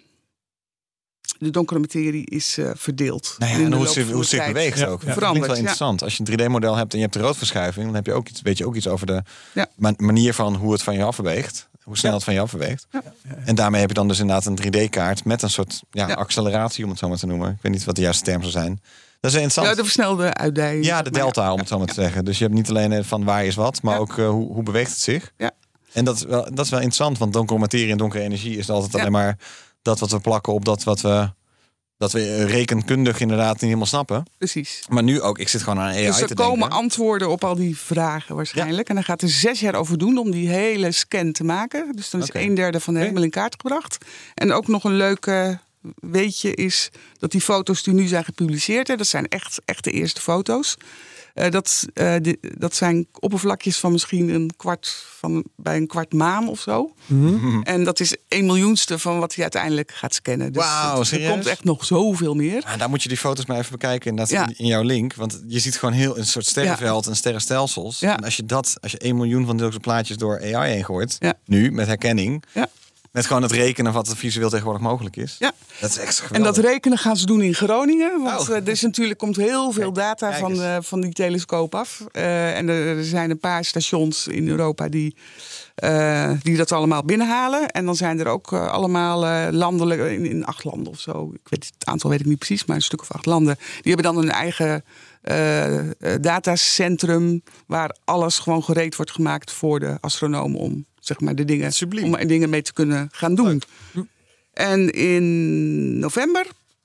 de donkere materie is uh, verdeeld. Nou ja, en hoe het zich, hoe het zich beweegt ja, ook. Ja. Dat klinkt wel interessant. Ja. Als je een drie D-model hebt en je hebt de roodverschuiving, dan heb je ook iets, weet je ook iets over de ja. ma- manier van hoe het van je afbeweegt. Hoe snel ja. het van je afbeweegt. Ja. En daarmee heb je dan dus inderdaad een drie D-kaart met een soort ja, ja. acceleratie, om het zo maar te noemen. Ik weet niet wat de juiste term zou zijn. Dat is interessant. Ja, de versnelde uitdijing. Ja, de delta, ja. om het zo maar te zeggen. Dus je hebt niet alleen van waar is wat, maar ja. ook uh, hoe, hoe beweegt het zich. Ja. En dat is, wel, dat is wel interessant, want donkere materie en donkere energie is altijd ja. alleen maar dat wat we plakken op dat wat we... Dat we rekenkundig inderdaad niet helemaal snappen. Precies. Maar nu ook, ik zit gewoon aan een A I dus te denken. Dus er komen antwoorden op al die vragen waarschijnlijk. Ja. En dan gaat er zes jaar over doen om die hele scan te maken. Dus dan is okay. een derde van de hemel in kaart gebracht. En ook nog een leuke weetje is dat die foto's die nu zijn gepubliceerd, hè, dat zijn echt, echt de eerste foto's. Uh, dat, uh, die, dat zijn oppervlakjes van misschien een kwart van bij een kwart maan of zo. Mm-hmm. En dat is een miljoenste van wat hij uiteindelijk gaat scannen. Dus Wauw, er komt echt nog zoveel meer. Ah, daar moet je die foto's maar even bekijken. En dat ja. in jouw link. Want je ziet gewoon heel een soort sterrenveld ja. en sterrenstelsels. Ja. En als je dat, als je één miljoen van deze plaatjes door A I heen gooit, ja. nu met herkenning. Ja. Met gewoon het rekenen wat er visueel tegenwoordig mogelijk is. Ja. Dat is echt geweldig. En dat rekenen gaan ze doen in Groningen. Want oh. er is natuurlijk komt heel veel data kijk, kijk van, uh, van die telescoop af. Uh, en er, er zijn een paar stations in Europa die, uh, die dat allemaal binnenhalen. En dan zijn er ook uh, allemaal uh, landelijk, in, in acht landen of zo. Ik weet, het aantal weet ik niet precies, maar een stuk of acht landen. Die hebben dan een eigen uh, uh, datacentrum waar alles gewoon gereed wordt gemaakt voor de astronoom om zeg maar de dingen, om er dingen mee te kunnen gaan doen. Hm. En in november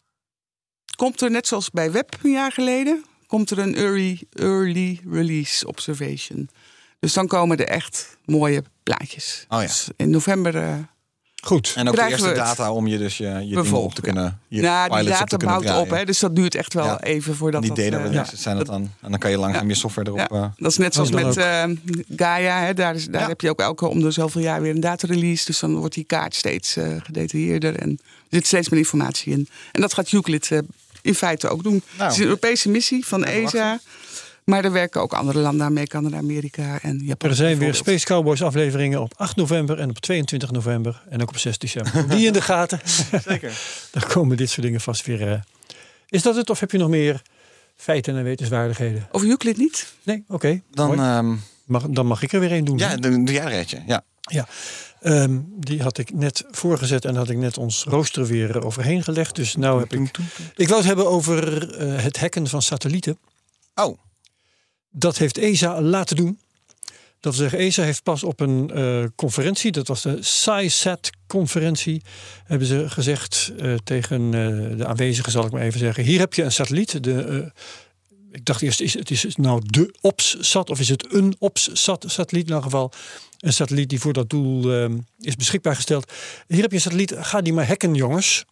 komt er, net zoals bij Webb een jaar geleden, komt er een early, early release observation. Dus dan komen er echt mooie plaatjes. Oh ja. Dus in november. Uh, Goed. En ook de eerste data om je dus je, je dingen op te kunnen. Je nou, die data bouwt op, hè, dus dat duurt echt wel ja. even voordat die dat. Die data uh, ja. zijn dat dan. En dan kan je langzaam ja. je software erop. Ja. Uh, dat is net zoals met uh, Gaia. Hè, daar is, daar ja. heb je ook elke om de zoveel jaar weer een data release. Dus dan wordt die kaart steeds uh, gedetailleerder en er zit steeds meer informatie in. En dat gaat Euclid uh, in feite ook doen. Nou, het is een Europese missie van E S A. Maar er werken ook andere landen aan mee, Canada, Amerika en Japan. Er zijn weer Space Cowboys afleveringen op acht november en op tweeëntwintig november. En ook op zes december. Die in de gaten. Zeker. Dan komen dit soort dingen vast weer. Uh... Is dat het of heb je nog meer feiten en wetenswaardigheden? Over Euclid niet? Nee, oké. Okay. Dan, um... mag, dan mag ik er weer één doen. Ja, doe jij er eentje. Ja. ja. Um, die had ik net voorgezet en had ik net ons rooster weer overheen gelegd. Dus nou heb ik... Ik wou het hebben over uh, het hacken van satellieten. Oh. Dat heeft E S A laten doen. Dat wil zeggen, E S A heeft pas op een uh, conferentie, dat was de SciSat-conferentie, hebben ze gezegd uh, tegen uh, de aanwezigen, zal ik maar even zeggen. Hier heb je een satelliet. De, uh, ik dacht eerst, is het is nou de OPS-sat of is het een OPS-satelliet? In elk geval een satelliet die voor dat doel uh, is beschikbaar gesteld. Hier heb je een satelliet, ga die maar hacken, jongens.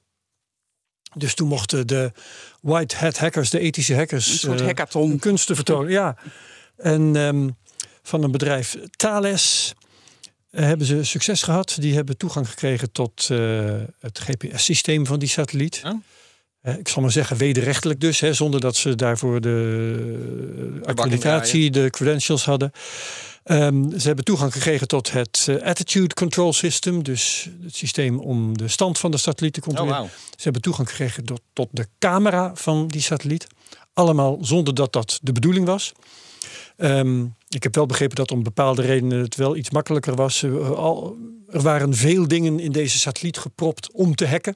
Dus toen mochten de white hat hackers, de ethische hackers, een soort hackathon, uh, kunsten vertonen. Ja. En um, van een bedrijf Thales uh, hebben ze succes gehad. Die hebben toegang gekregen tot uh, het G P S-systeem van die satelliet. Oh. Uh, ik zal maar zeggen wederrechtelijk dus, hè, zonder dat ze daarvoor de uh, accreditatie, de credentials hadden. Um, ze hebben toegang gekregen tot het uh, Attitude Control System. Dus het systeem om de stand van de satelliet te controleren. Oh, wow. Ze hebben toegang gekregen tot, tot de camera van die satelliet. Allemaal zonder dat dat de bedoeling was. Um, ik heb wel begrepen dat om bepaalde redenen het wel iets makkelijker was. Uh, al, er waren veel dingen in deze satelliet gepropt om te hacken.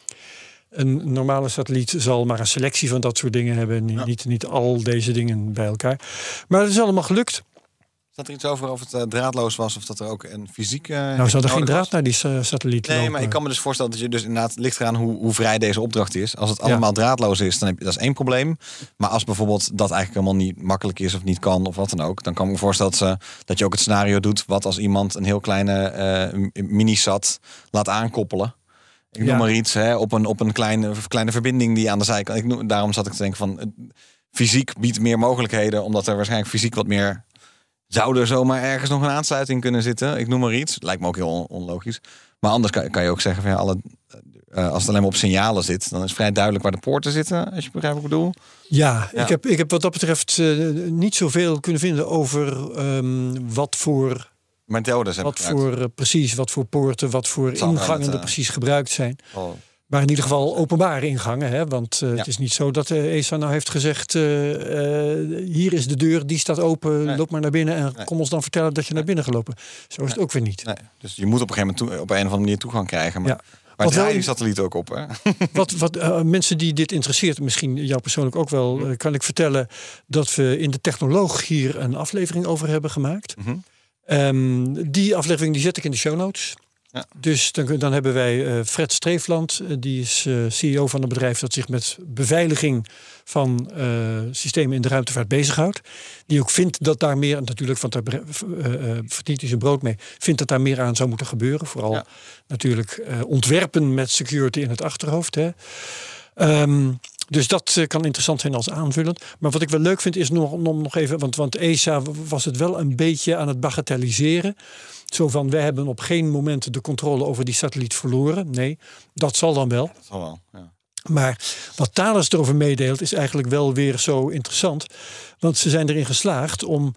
Een normale satelliet zal maar een selectie van dat soort dingen hebben. Ja. Niet, niet al deze dingen bij elkaar. Maar het is allemaal gelukt. Zat er iets over of het uh, draadloos was of dat er ook een fysiek... Uh, nou, zou er geen draad was? Naar die uh, satelliet Nee, lopen. Maar ik kan me dus voorstellen dat je dus inderdaad ligt eraan hoe, hoe vrij deze opdracht is. Als het allemaal ja. draadloos is, dan heb je dat is één probleem. Maar als bijvoorbeeld dat eigenlijk helemaal niet makkelijk is of niet kan of wat dan ook, dan kan ik me voorstellen dat, ze, dat je ook het scenario doet wat als iemand een heel kleine uh, mini-sat laat aankoppelen. Ik noem ja. maar iets, hè, op een, op een kleine, kleine verbinding die aan de zijkant... Ik noem, daarom zat ik te denken van... fysiek biedt meer mogelijkheden, omdat er waarschijnlijk fysiek wat meer zou er zomaar ergens nog een aansluiting kunnen zitten. Ik noem maar iets. Lijkt me ook heel on- onlogisch. Maar anders kan, kan je ook zeggen van ja, alle, uh, als het alleen maar op signalen zit, dan is vrij duidelijk waar de poorten zitten, als je begrijpt wat ik bedoel. Ja, Ja. Ik, heb, ik heb wat dat betreft uh, niet zoveel kunnen vinden over um, wat voor, Methodes heb wat ik voor uh, precies, wat voor poorten, wat voor zal wel ingangen het, uh, er precies gebruikt zijn. Oh. Maar in ieder geval openbare ingangen. Hè? Want uh, Ja. het is niet zo dat de E S A nou heeft gezegd, uh, uh, hier is de deur, die staat open, Nee. loop maar naar binnen en Nee. kom ons dan vertellen dat je naar binnen gelopen. Zo is het ook weer niet. Nee, dus je moet op een gegeven moment toe, op een of andere manier toegang krijgen. Maar, Ja. maar Wat draai wel- die satelliet ook op, hè? Wat, wat uh, mensen die dit interesseert, misschien jou persoonlijk ook wel, uh, kan ik vertellen dat we in de Technoloog hier een aflevering over hebben gemaakt. Mm-hmm. Um, die aflevering die zet ik in de show notes. Ja. Dus dan, dan hebben wij uh, Fred Streefland, uh, die is uh, C E O van een bedrijf dat zich met beveiliging van uh, systemen in de ruimtevaart bezighoudt. Die ook vindt dat daar meer, natuurlijk, want daar uh, uh, verdient hij zijn brood mee, vindt dat daar meer aan zou moeten gebeuren. Vooral Ja. natuurlijk uh, ontwerpen met security in het achterhoofd. Hè. Um, dus dat uh, kan interessant zijn als aanvullend. Maar wat ik wel leuk vind is nog, nog, nog even, want, want E S A was het wel een beetje aan het bagatelliseren. Zo van, wij hebben op geen moment de controle over die satelliet verloren. Nee, dat zal dan wel. Dat zal wel, ja. Maar wat Thales erover meedeelt is eigenlijk wel weer zo interessant. Want ze zijn erin geslaagd om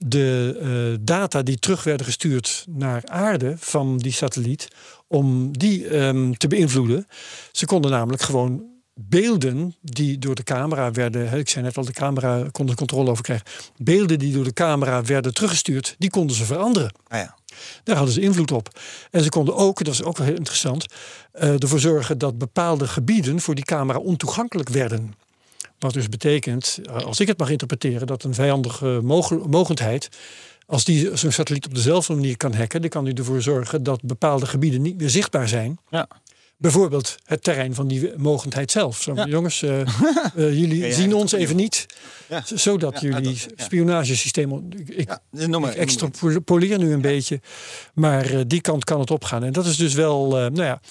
de uh, data die terug werden gestuurd naar aarde van die satelliet, om die um, te beïnvloeden. Ze konden namelijk gewoon beelden die door de camera werden, ik zei net al, de camera kon er controle over krijgen. Beelden die door de camera werden teruggestuurd, die konden ze veranderen. Ah, ja. Daar hadden ze invloed op. En ze konden ook, dat is ook wel heel interessant, uh, ervoor zorgen dat bepaalde gebieden voor die camera ontoegankelijk werden. Wat dus betekent, als ik het mag interpreteren, dat een vijandige mogen, mogendheid, als die zo'n satelliet op dezelfde manier kan hacken, dan kan die ervoor zorgen dat bepaalde gebieden niet meer zichtbaar zijn. Ja. Bijvoorbeeld het terrein van die mogendheid zelf. Zo, Ja. Jongens, uh, uh, jullie Ja, ja, zien ja, ons ja. even niet. Ja. Zodat Ja, jullie dat- ja. spionagesysteem... Ik, Ja, noem maar, ik extrapoleer nu een beetje. Maar uh, die kant kan het opgaan. En dat is dus wel, uh, nou ja,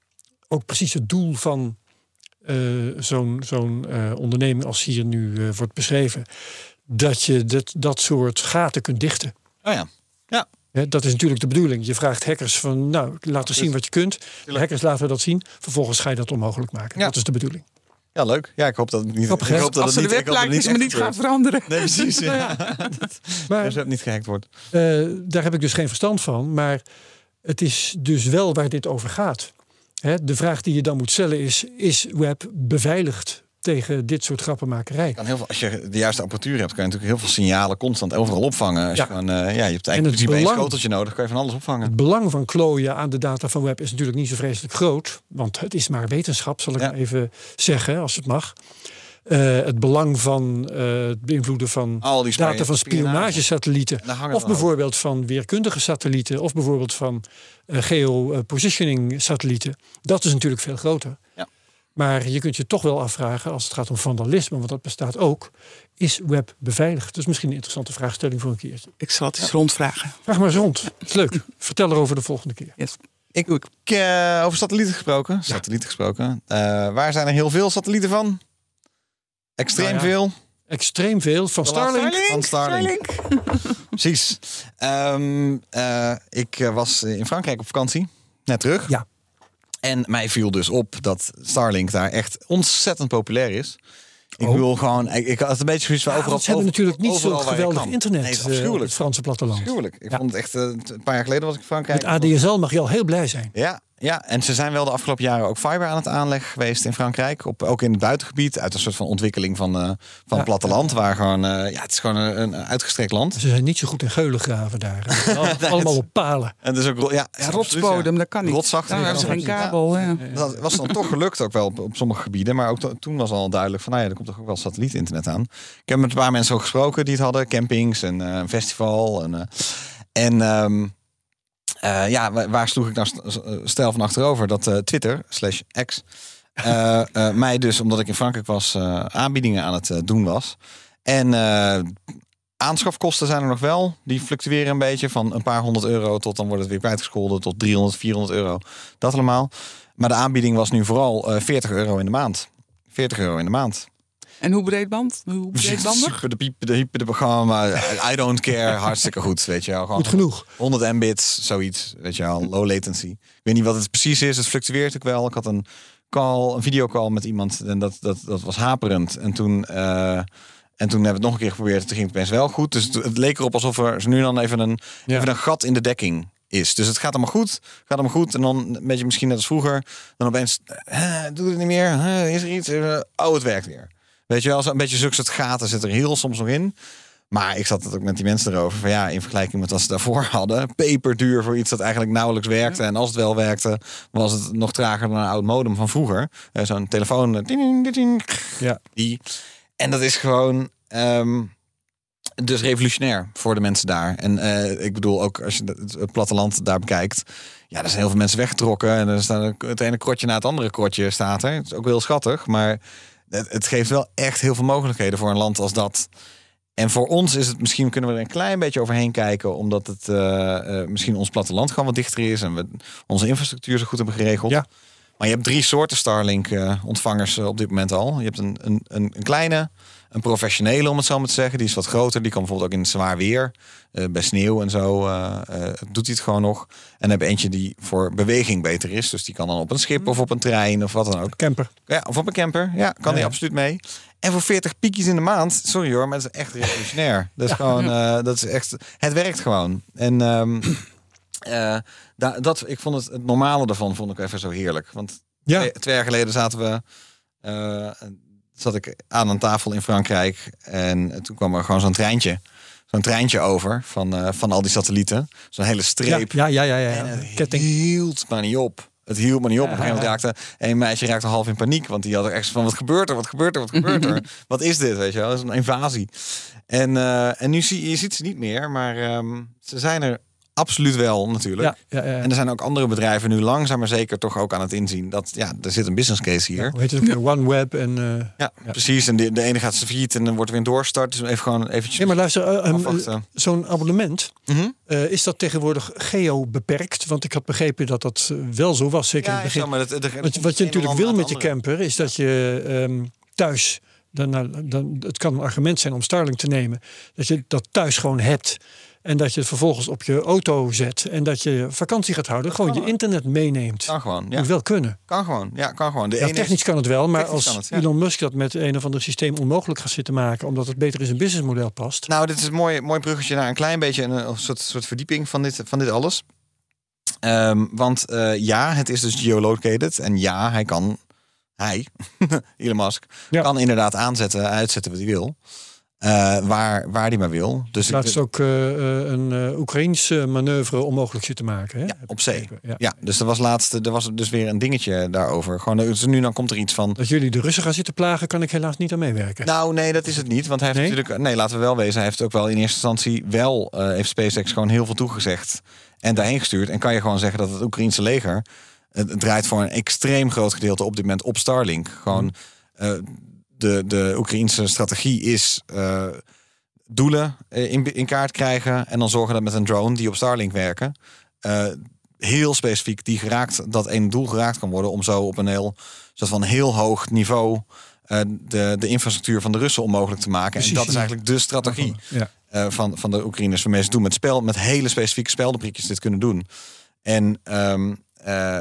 ook precies het doel van uh, zo'n zo'n uh, onderneming als hier nu uh, wordt beschreven. Dat je dat, dat soort gaten kunt dichten. Oh ja. Ja. Ja, dat is natuurlijk de bedoeling. Je vraagt hackers van, nou, laat ons zien wat je kunt. De hackers laten dat zien. Vervolgens ga je dat onmogelijk maken. Ja. Dat is de bedoeling. Ja, leuk. Ja, ik hoop dat het niet. Grappig, ik hè? hoop dat Als het ze de niet, ik hoop dat het weblijntjes maar echt niet gaan gebeurt. veranderen. Nee, precies. Ja. Maar Als het niet gehackt wordt. uh, daar heb ik dus geen verstand van. Maar het is dus wel waar dit over gaat. Hè, de vraag die je dan moet stellen is, is web beveiligd tegen dit soort grappenmakerij? Kan heel veel, als je de juiste apparatuur hebt, kan je natuurlijk heel veel signalen constant overal opvangen. Als Ja. je, gewoon, uh, ja, je hebt En eigenlijk het precies één belang- schoteltje nodig, kan je van alles opvangen. Het belang van klooien aan de data van web is natuurlijk niet zo vreselijk groot. Want het is maar wetenschap, zal ik Ja. maar even zeggen, als het mag. Uh, het belang van uh, het beïnvloeden van Al die data van spionage. spionagesatellieten. Daar hangen Of we aan. bijvoorbeeld van weerkundige satellieten. Of bijvoorbeeld van uh, geopositioning satellieten. Dat is natuurlijk veel groter. Ja. Maar je kunt je toch wel afvragen, als het gaat om vandalisme, want dat bestaat ook, is web beveiligd? Dus misschien een interessante vraagstelling voor een keertje. Ik zal het eens rondvragen. Vraag maar eens rond. Dat is leuk. Vertel erover de volgende keer. Yes. Ik, ik uh, over satellieten gesproken. Satellieten gesproken. Uh, waar zijn er heel veel satellieten van? Extreem Nou ja. veel. Extreem veel. Van Starlink. Van Starlink. Precies. Um, uh, ik uh, was in Frankrijk op vakantie. Net terug. Ja. En mij viel dus op dat Starlink daar echt ontzettend populair is. Ik Oh. wil gewoon, ik, ik had het een beetje zoiets van Ja, overal. want ze hebben over- natuurlijk niet overal zo'n waar je geweldig kan. internet Nee, het is uh, op afschuwelijk. het Franse platteland. Afschuwelijk. Ik Ja. vond het echt uh, een paar jaar geleden was ik in Frankrijk. Met A D S L mag je al heel blij zijn. Ja, ja, en ze zijn wel de afgelopen jaren ook fiber aan het aanleggen geweest in Frankrijk. Op, ook in het buitengebied, uit een soort van ontwikkeling van, uh, van Ja. het platteland. Waar gewoon, uh, ja, het is gewoon een, een uitgestrekt land. Ze zijn niet zo goed in geulengraven daar. Al- Allemaal op palen. En dus ook, ro- ja, Ja, rotsbodem, dat kan niet. Rotsachtig. Dan hebben ze geen Ja. kabel. Ja. Dat was dan toch gelukt ook wel op, op sommige gebieden. Maar ook to- toen was al duidelijk van, nou ja, er komt toch ook wel satellietinternet aan. Ik heb met een paar mensen ook gesproken die het hadden. Campings en uh, een festival. En, uh, en um, uh, ja, waar, waar sloeg ik nou st- stijl van achterover? Dat uh, Twitter, slash X, uh, uh, mij dus, omdat ik in Frankrijk was, uh, aanbiedingen aan het uh, doen was. En uh, aanschafkosten zijn er nog wel. Die fluctueren een beetje van een paar honderd euro tot dan wordt het weer kwijtgescholden tot driehonderd, vierhonderd euro. Dat allemaal. Maar de aanbieding was nu vooral uh, veertig euro in de maand. veertig euro in de maand. En hoe breedband? Hoe breedbandig? Super de piepen, de hyper, de programma. I don't care. Hartstikke goed, weet je wel. Gewoon Goed genoeg. honderd mbits, zoiets. Weet je wel, low latency. Ik weet niet wat het precies is. Het fluctueert ook wel. Ik had een call, een videocall met iemand en dat, dat, dat was haperend. En toen, uh, en toen hebben we het nog een keer geprobeerd. Toen ging het best wel goed. Dus het, het leek erop alsof er nu dan even een, ja. even een gat in de dekking is. Dus het gaat allemaal goed. Gaat allemaal goed. En dan een beetje misschien net als vroeger. Dan opeens, uh, doe het niet meer. Uh, is er iets? Uh, oh, het werkt weer. Weet je wel, een beetje zulke soort gaten zit er heel soms nog in. Maar ik zat het ook met die mensen erover. Van ja, in vergelijking met wat ze daarvoor hadden. Peperduur voor iets dat eigenlijk nauwelijks werkte. En als het wel werkte, was het nog trager dan een oud modem van vroeger. Uh, zo'n telefoon. Ja. Die. En dat is gewoon... Um, dus revolutionair voor de mensen daar. En uh, ik bedoel ook als je het platteland daar bekijkt. Ja, er zijn heel veel mensen weggetrokken. En er staat het ene krotje na het andere krotje staat er. Het is ook wel heel schattig. Maar het, het geeft wel echt heel veel mogelijkheden voor een land als dat. En voor ons is het misschien, kunnen we er een klein beetje overheen kijken. Omdat het uh, uh, misschien ons platteland gewoon wat dichter is. En we onze infrastructuur zo goed hebben geregeld. Ja. Maar je hebt drie soorten Starlink uh, ontvangers uh, op dit moment al. Je hebt een, een, een, een kleine, een professionele om het zo maar te zeggen. Die is wat groter. Die kan bijvoorbeeld ook in zwaar weer. Uh, bij sneeuw en zo uh, uh, doet hij het gewoon nog. En dan heb je eentje die voor beweging beter is. Dus die kan dan op een schip of op een trein of wat dan ook. Camper. Ja, of op een camper. Ja, kan ja, die ja. absoluut mee. En voor veertig piekjes in de maand. Sorry hoor, maar dat is echt revolutionair. Dat is ja. gewoon, uh, dat is echt, het werkt gewoon. En um, uh, da, dat, ik vond het, het normale daarvan vond ik even zo heerlijk. Want ja. twee, twee jaar geleden zaten we, uh, zat ik aan een tafel in Frankrijk. En toen kwam er gewoon zo'n treintje. Zo'n treintje over van, uh, van al die satellieten. Zo'n hele streep. Ja, ja, ja, ja, ja. En het Ketting. hield maar niet op. Het hield maar niet op. Op een gegeven moment raakte een meisje raakte half in paniek. Want die had er echt van, wat gebeurt er? Wat gebeurt er? Wat gebeurt er? Wat is dit? Weet je wel? Dat is een invasie. En, uh, en nu zie je ziet ze niet meer. Maar um, ze zijn er absoluut wel natuurlijk. Ja, ja, ja. En er zijn ook andere bedrijven nu langzaam maar zeker toch ook aan het inzien. Dat ja, er zit een business case hier. Ja, hoe heet het ook? OneWeb. En, uh, ja, ja, precies. En de, de ene gaat failliet en dan wordt er weer een doorstart. Dus even gewoon eventjes. Ja, maar luister, uh, um, zo'n abonnement, mm-hmm. uh, is dat tegenwoordig geo-beperkt? Want ik had begrepen dat dat wel zo was. Zeker ja, in het begin. Zo, maar dat, dat, dat, wat, wat je natuurlijk wil met je camper is dat je um, thuis, dan, dan, het kan een argument zijn om Starlink te nemen, dat je dat thuis gewoon hebt. En dat je het vervolgens op je auto zet. En dat je vakantie gaat houden. Gewoon je internet meeneemt. Kan gewoon. Ja. Moet wel kunnen. Kan gewoon. Ja, kan gewoon. De ja, technisch is, kan het wel. Maar als het, ja. Elon Musk dat met een of ander systeem onmogelijk gaat zitten maken. Omdat het beter in zijn businessmodel past. Nou, dit is een mooi, mooi bruggetje naar een klein beetje een, een soort, soort verdieping van dit, van dit alles. Um, want uh, ja, het is dus geolocated. En ja, hij kan... Hij, Elon Musk, ja. kan inderdaad aanzetten, uitzetten wat hij wil. Uh, waar, waar die maar wil. Dus laatst ook uh, een uh, Oekraïense manoeuvre onmogelijk zitten maken. Hè? Ja, op zee. Ja. ja, dus er was laatst, er was dus weer een dingetje daarover. Gewoon, dus nu dan komt er iets van. Dat jullie de Russen gaan zitten plagen, kan ik helaas niet aan meewerken. Nou, nee, dat is het niet. Want hij heeft nee? natuurlijk. Nee, laten we wel wezen. Hij heeft ook wel in eerste instantie wel uh, heeft SpaceX gewoon heel veel toegezegd en daarheen gestuurd. En kan je gewoon zeggen dat het Oekraïense leger het, het draait voor een extreem groot gedeelte op dit moment op Starlink. Gewoon. Uh, De, de Oekraïense strategie is uh, doelen in, in kaart krijgen en dan zorgen dat met een drone die op Starlink werken, uh, heel specifiek die geraakt, dat een doel geraakt kan worden om zo op een heel, soort van heel hoog niveau uh, de, de infrastructuur van de Russen onmogelijk te maken. Precies, en dat is eigenlijk de strategie ja. uh, van, van de Oekraïners. Waarmee ze doen met spel, met hele specifieke speldenprikjes dit kunnen doen. En um, uh,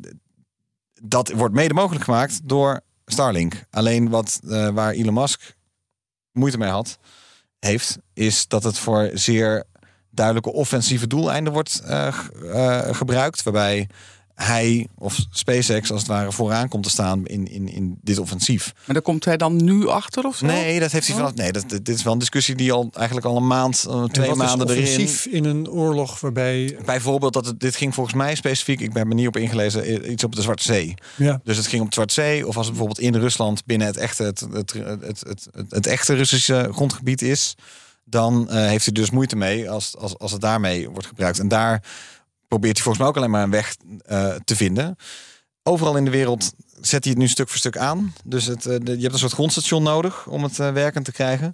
dat wordt mede mogelijk gemaakt door Starlink. Alleen wat uh, waar Elon Musk moeite mee had, heeft, is dat het voor zeer duidelijke offensieve doeleinden wordt uh, uh, gebruikt, waarbij hij of SpaceX als het ware vooraan komt te staan in, in, in dit offensief. Maar daar komt hij dan nu achter of zo? Nee, dat heeft hij vanaf. Nee, dat, dit is wel een discussie die al eigenlijk al een maand, uh, twee wat maanden is erin. Offensief in een oorlog waarbij. Bijvoorbeeld dat het, dit ging volgens mij specifiek. Ik ben me niet op ingelezen. Iets op de Zwarte Zee. Ja. Dus het ging op de Zwarte Zee, of als het bijvoorbeeld in Rusland binnen het echte het, het, het, het, het, het echte Russische grondgebied is, dan uh, heeft hij dus moeite mee als, als, als het daarmee wordt gebruikt. En daar probeert hij volgens mij ook alleen maar een weg uh, te vinden. Overal in de wereld zet hij het nu stuk voor stuk aan. Dus het, uh, de, je hebt een soort grondstation nodig om het uh, werkend te krijgen.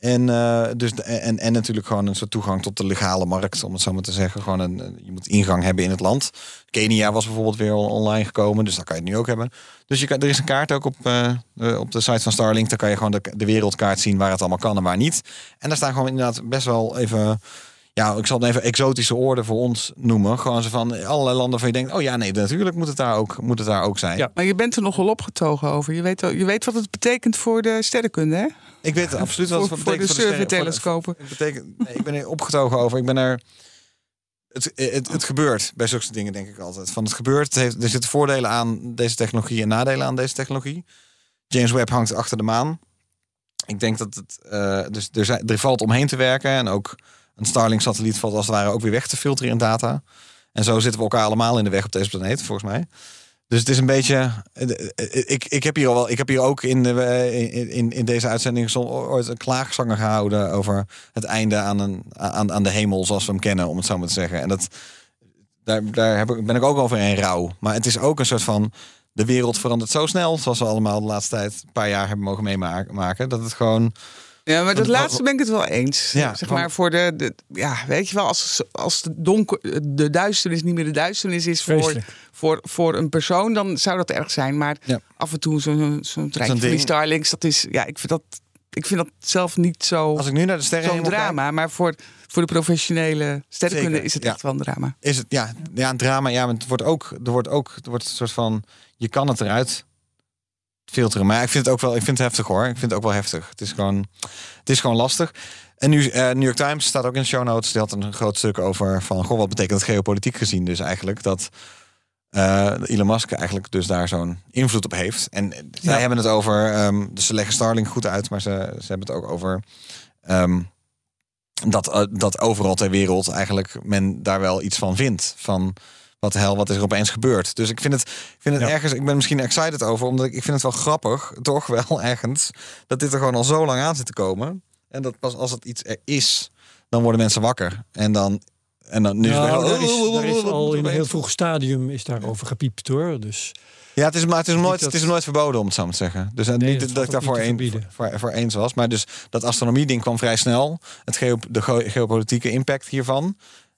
En, uh, dus, en, en natuurlijk gewoon een soort toegang tot de legale markt, om het zo maar te zeggen. Gewoon een, je moet ingang hebben in het land. Kenia was bijvoorbeeld weer online gekomen, dus dat kan je het nu ook hebben. Dus je kan, er is een kaart ook op, uh, op de site van Starlink. Daar kan je gewoon de, de wereldkaart zien waar het allemaal kan en waar niet. En daar staan gewoon inderdaad best wel even... Ja, ik zal het even exotische oorden voor ons noemen. Gewoon zo van allerlei landen waar je denkt... oh ja, nee, natuurlijk moet het daar ook, moet het daar ook zijn. Ja. Maar je bent er nogal opgetogen over. Je weet, je weet wat het betekent voor de sterrenkunde, hè? Ik weet absoluut wat het voor, betekent voor de surveytelescopen. Het betekent, nee, ik ben er opgetogen over. Ik ben er... Het, het, het gebeurt bij zulke dingen, denk ik altijd. Van het gebeurt, het heeft, er zitten voordelen aan deze technologie en nadelen aan deze technologie. James Webb hangt achter de maan. Ik denk dat het... Uh, dus er, zijn, er valt omheen te werken en ook... Een Starlink-satelliet valt als het ware ook weer weg te filteren in data. En zo zitten we elkaar allemaal in de weg op deze planeet, volgens mij. Dus het is een beetje... Ik, ik, heb, hier al wel, ik heb hier ook in, de, in, in deze uitzending ooit een klaagzanger gehouden... over het einde aan, een, aan, aan de hemel zoals we hem kennen, om het zo maar te zeggen. En dat, daar, daar heb ik, ben ik ook over in rouw. Maar het is ook een soort van... De wereld verandert zo snel, zoals we allemaal de laatste tijd... een paar jaar hebben mogen meemaken, dat het gewoon... Ja, maar dat laatste ben ik het wel eens. Ja, zeg maar voor de, de ja, weet je wel, als, als de donker, de duisternis niet meer de duisternis is voor, voor, voor een persoon, dan zou dat erg zijn. Maar ja. af en toe zo'n zo'n treintje van die Starlinks, dat is, ja, ik vind dat, ik vind dat zelf niet zo. Als ik nu naar de sterren zo'n drama, kijk, maar voor, voor de professionele sterrenkunde Zeker. Is het ja. echt wel een drama. Is het ja, ja, een drama. Ja, maar het wordt ook, er wordt ook, er wordt een soort van, je kan het eruit filteren. Maar ik vind het ook wel, ik vind het heftig hoor. Ik vind het ook wel heftig. Het is gewoon, het is gewoon lastig. En nu, uh, New York Times staat ook in de show notes. Die had een groot stuk over van, goh, wat betekent het geopolitiek gezien dus eigenlijk dat uh, Elon Musk eigenlijk dus daar zo'n invloed op heeft. En ja. zij hebben het over, um, dus ze leggen Starlink goed uit, maar ze, ze hebben het ook over um, dat, uh, dat overal ter wereld eigenlijk men daar wel iets van vindt. Van wat de hel, wat is er opeens gebeurd? Dus ik vind het, ik vind het ja. ergens, ik ben misschien excited over, omdat ik, ik vind het wel grappig, toch wel ergens, dat dit er gewoon al zo lang aan zit te komen. En dat pas als het iets er is, dan worden mensen wakker. En dan, en dan nu nou, is, daar is, daar is al in een heel vroeg stadium is daarover gepiept hoor. Dus ja, het is, maar het is, nooit, het is nooit verboden om het zo te zeggen. Dus nee, niet dat, dat ik daarvoor een, voor, voor eens was. Maar dus dat astronomie ding kwam vrij snel. Het geo, de geopolitieke impact hiervan.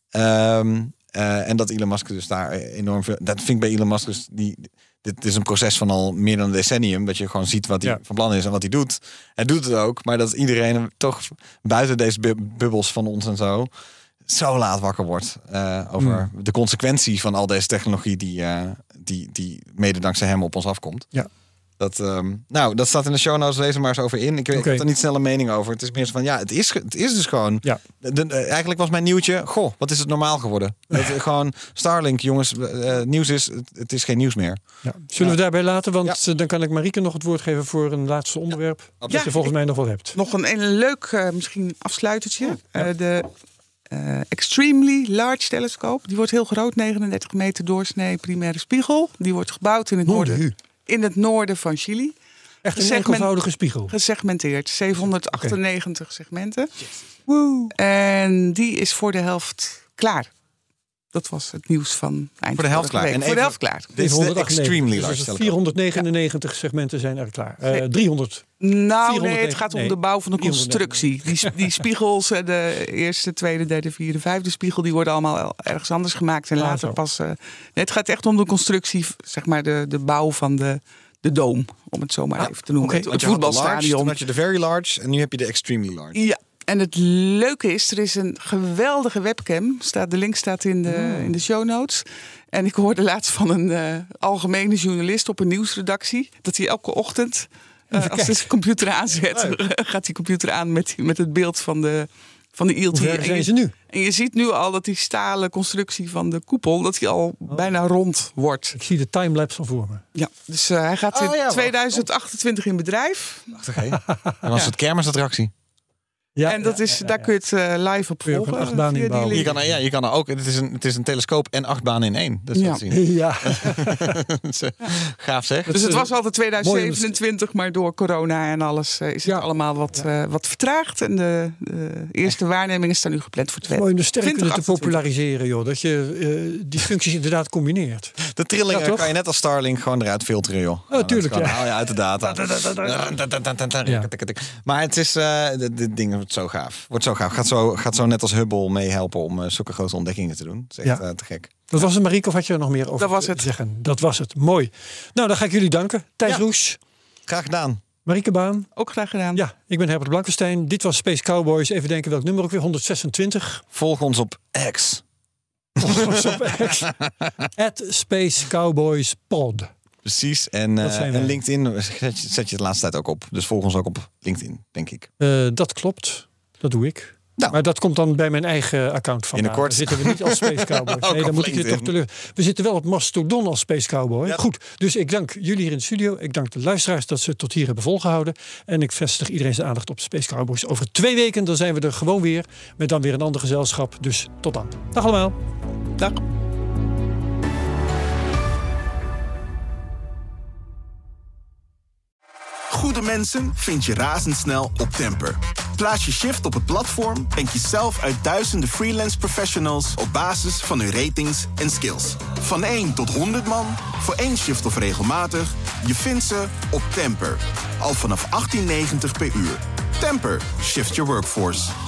Um, Uh, en dat Elon Musk dus daar enorm veel... Dat vind ik bij Elon Musk dus... Die, dit is een proces van al meer dan een decennium. Dat je gewoon ziet wat hij ja. van plan is en wat hij doet. Hij doet het ook. Maar dat iedereen toch buiten deze bu- bubbels van ons en zo... zo laat wakker wordt. Uh, over mm. de consequentie van al deze technologie... Die, uh, die, die mede dankzij hem op ons afkomt. Ja. Dat, um, nou, dat staat in de show notes. Lees er maar eens over in. Ik, okay. ik heb er niet snel een mening over. Het is meer zo van, ja, het is, het is dus gewoon... Ja. De, de, eigenlijk was mijn nieuwtje... Goh, wat is het normaal geworden? Dat, gewoon Starlink, jongens. Uh, nieuws is... Het, het is geen nieuws meer. Ja. Zullen ja. we daarbij laten? Want ja. dan kan ik Marieke nog het woord geven voor een laatste onderwerp. Ja. Dat ja, je volgens mij nog wel hebt. Nog een, een leuk, uh, misschien afsluitertje. Ja. Uh, de uh, Extremely Large Telescoop. Die wordt heel groot. negenendertig meter doorsnee primaire spiegel. Die wordt gebouwd in het noorden... noorden in het noorden van Chili. Echt een enkelvoudige spiegel. Gesegmenteerd. zevenhonderdachtennegentig okay. segmenten. Woe. En die is voor de helft klaar. Dat was het nieuws van eind voor de helft klaar. En voor de helft klaar. Dit is de extremely large. Dus vierhonderdnegenennegentig ja. segmenten zijn er klaar. Uh, driehonderd. Nou nee, het gaat om nee. de bouw van de constructie. Die, die spiegels, de eerste, tweede, derde, vierde, vijfde spiegel... die worden allemaal ergens anders gemaakt. En ah, later zo. pas... Uh, nee, het gaat echt om de constructie, zeg maar de, de bouw van de... De Dome, om het zo maar ja. even te noemen. Okay. Het, het voetbalstadion. Toen had je de very large en nu heb je de extremely large. Ja, en het leuke is, er is een geweldige webcam. Staat, de link staat in de, oh. in de show notes. En ik hoorde laatst van een uh, algemene journalist op een nieuwsredactie... dat hij elke ochtend, uh, als hij zijn computer aanzet... gaat die computer aan met, met het beeld van de... Van de I L T. Hoe ver zijn ze nu? En je ziet nu al dat die stalen constructie van de koepel... dat die al oh. bijna rond wordt. Ik zie de timelapse al voor me. Ja, dus uh, hij gaat in oh, ja, tweeduizend achtentwintig in bedrijf. Prachtig, hè? En was het kermisattractie. Ja, en dat is, ja, ja, ja. daar kun je het uh, live op volgen. Een achtbaan inbouwen. Je kan, ja, je kan er ook. Het is een, het is een telescoop en acht banen in één. Dat is ja. zien. Ja. Gaaf zeg. Dus het was altijd tweeduizend zevenentwintig, maar door corona en alles uh, is het ja. allemaal wat, uh, wat vertraagd. En de, de eerste waarnemingen staan nu gepland voor twee. Mooi om de sterrenkunde te populariseren, joh. Dat je uh, die functies inderdaad combineert. De trillingen Ja, toch? kan je net als Starlink gewoon eruit filteren, joh. Oh, tuurlijk, Gewoon ja. haal je uit de data. Ja. Maar het is, uh, dit, dit ding wordt zo gaaf. Wordt zo gaaf. Gaat zo, gaat zo net als Hubble meehelpen om uh, zulke grote ontdekkingen te doen. Dat is echt Ja. uh, te gek. Dat was het, Marieke, of had je er nog meer over Dat was te het. zeggen? Dat was het. Mooi. Nou, dan ga ik jullie danken. Thijs Ja. Roes, Graag gedaan. Marieke Baan. Ook graag gedaan. Ja, ik ben Herbert Blankenstein. Dit was Space Cowboys. Even denken welk nummer ook weer. honderdzesentwintig. Volg ons op X. At Space Cowboys Pod. Precies. En, Dat uh, zijn en wij. LinkedIn zet je, zet je de laatste tijd ook op. Dus volg ons ook op LinkedIn, denk ik. Uh, dat klopt. Dat doe ik. Nou. Maar dat komt dan bij mijn eigen account van. Binnenkort. Dan zitten we niet als Space Cowboys. Ook Nee, dan op moet ik je toch LinkedIn. teleur. We zitten wel op Mastodon als Space Cowboy. Ja. Goed, dus ik dank jullie hier in de studio. Ik dank de luisteraars dat ze het tot hier hebben volgehouden. En ik vestig iedereen zijn aandacht op Space Cowboys. Over twee weken dan zijn we er gewoon weer. Met dan weer een ander gezelschap. Dus tot dan. Dag allemaal. Dag. Goede mensen vind je razendsnel op Temper. Plaats je shift op het platform en kies zelf uit duizenden freelance professionals op basis van hun ratings en skills. Van één tot honderd man, voor één shift of regelmatig, je vindt ze op Temper. Al vanaf achttien negentig per uur. Temper, shift your workforce.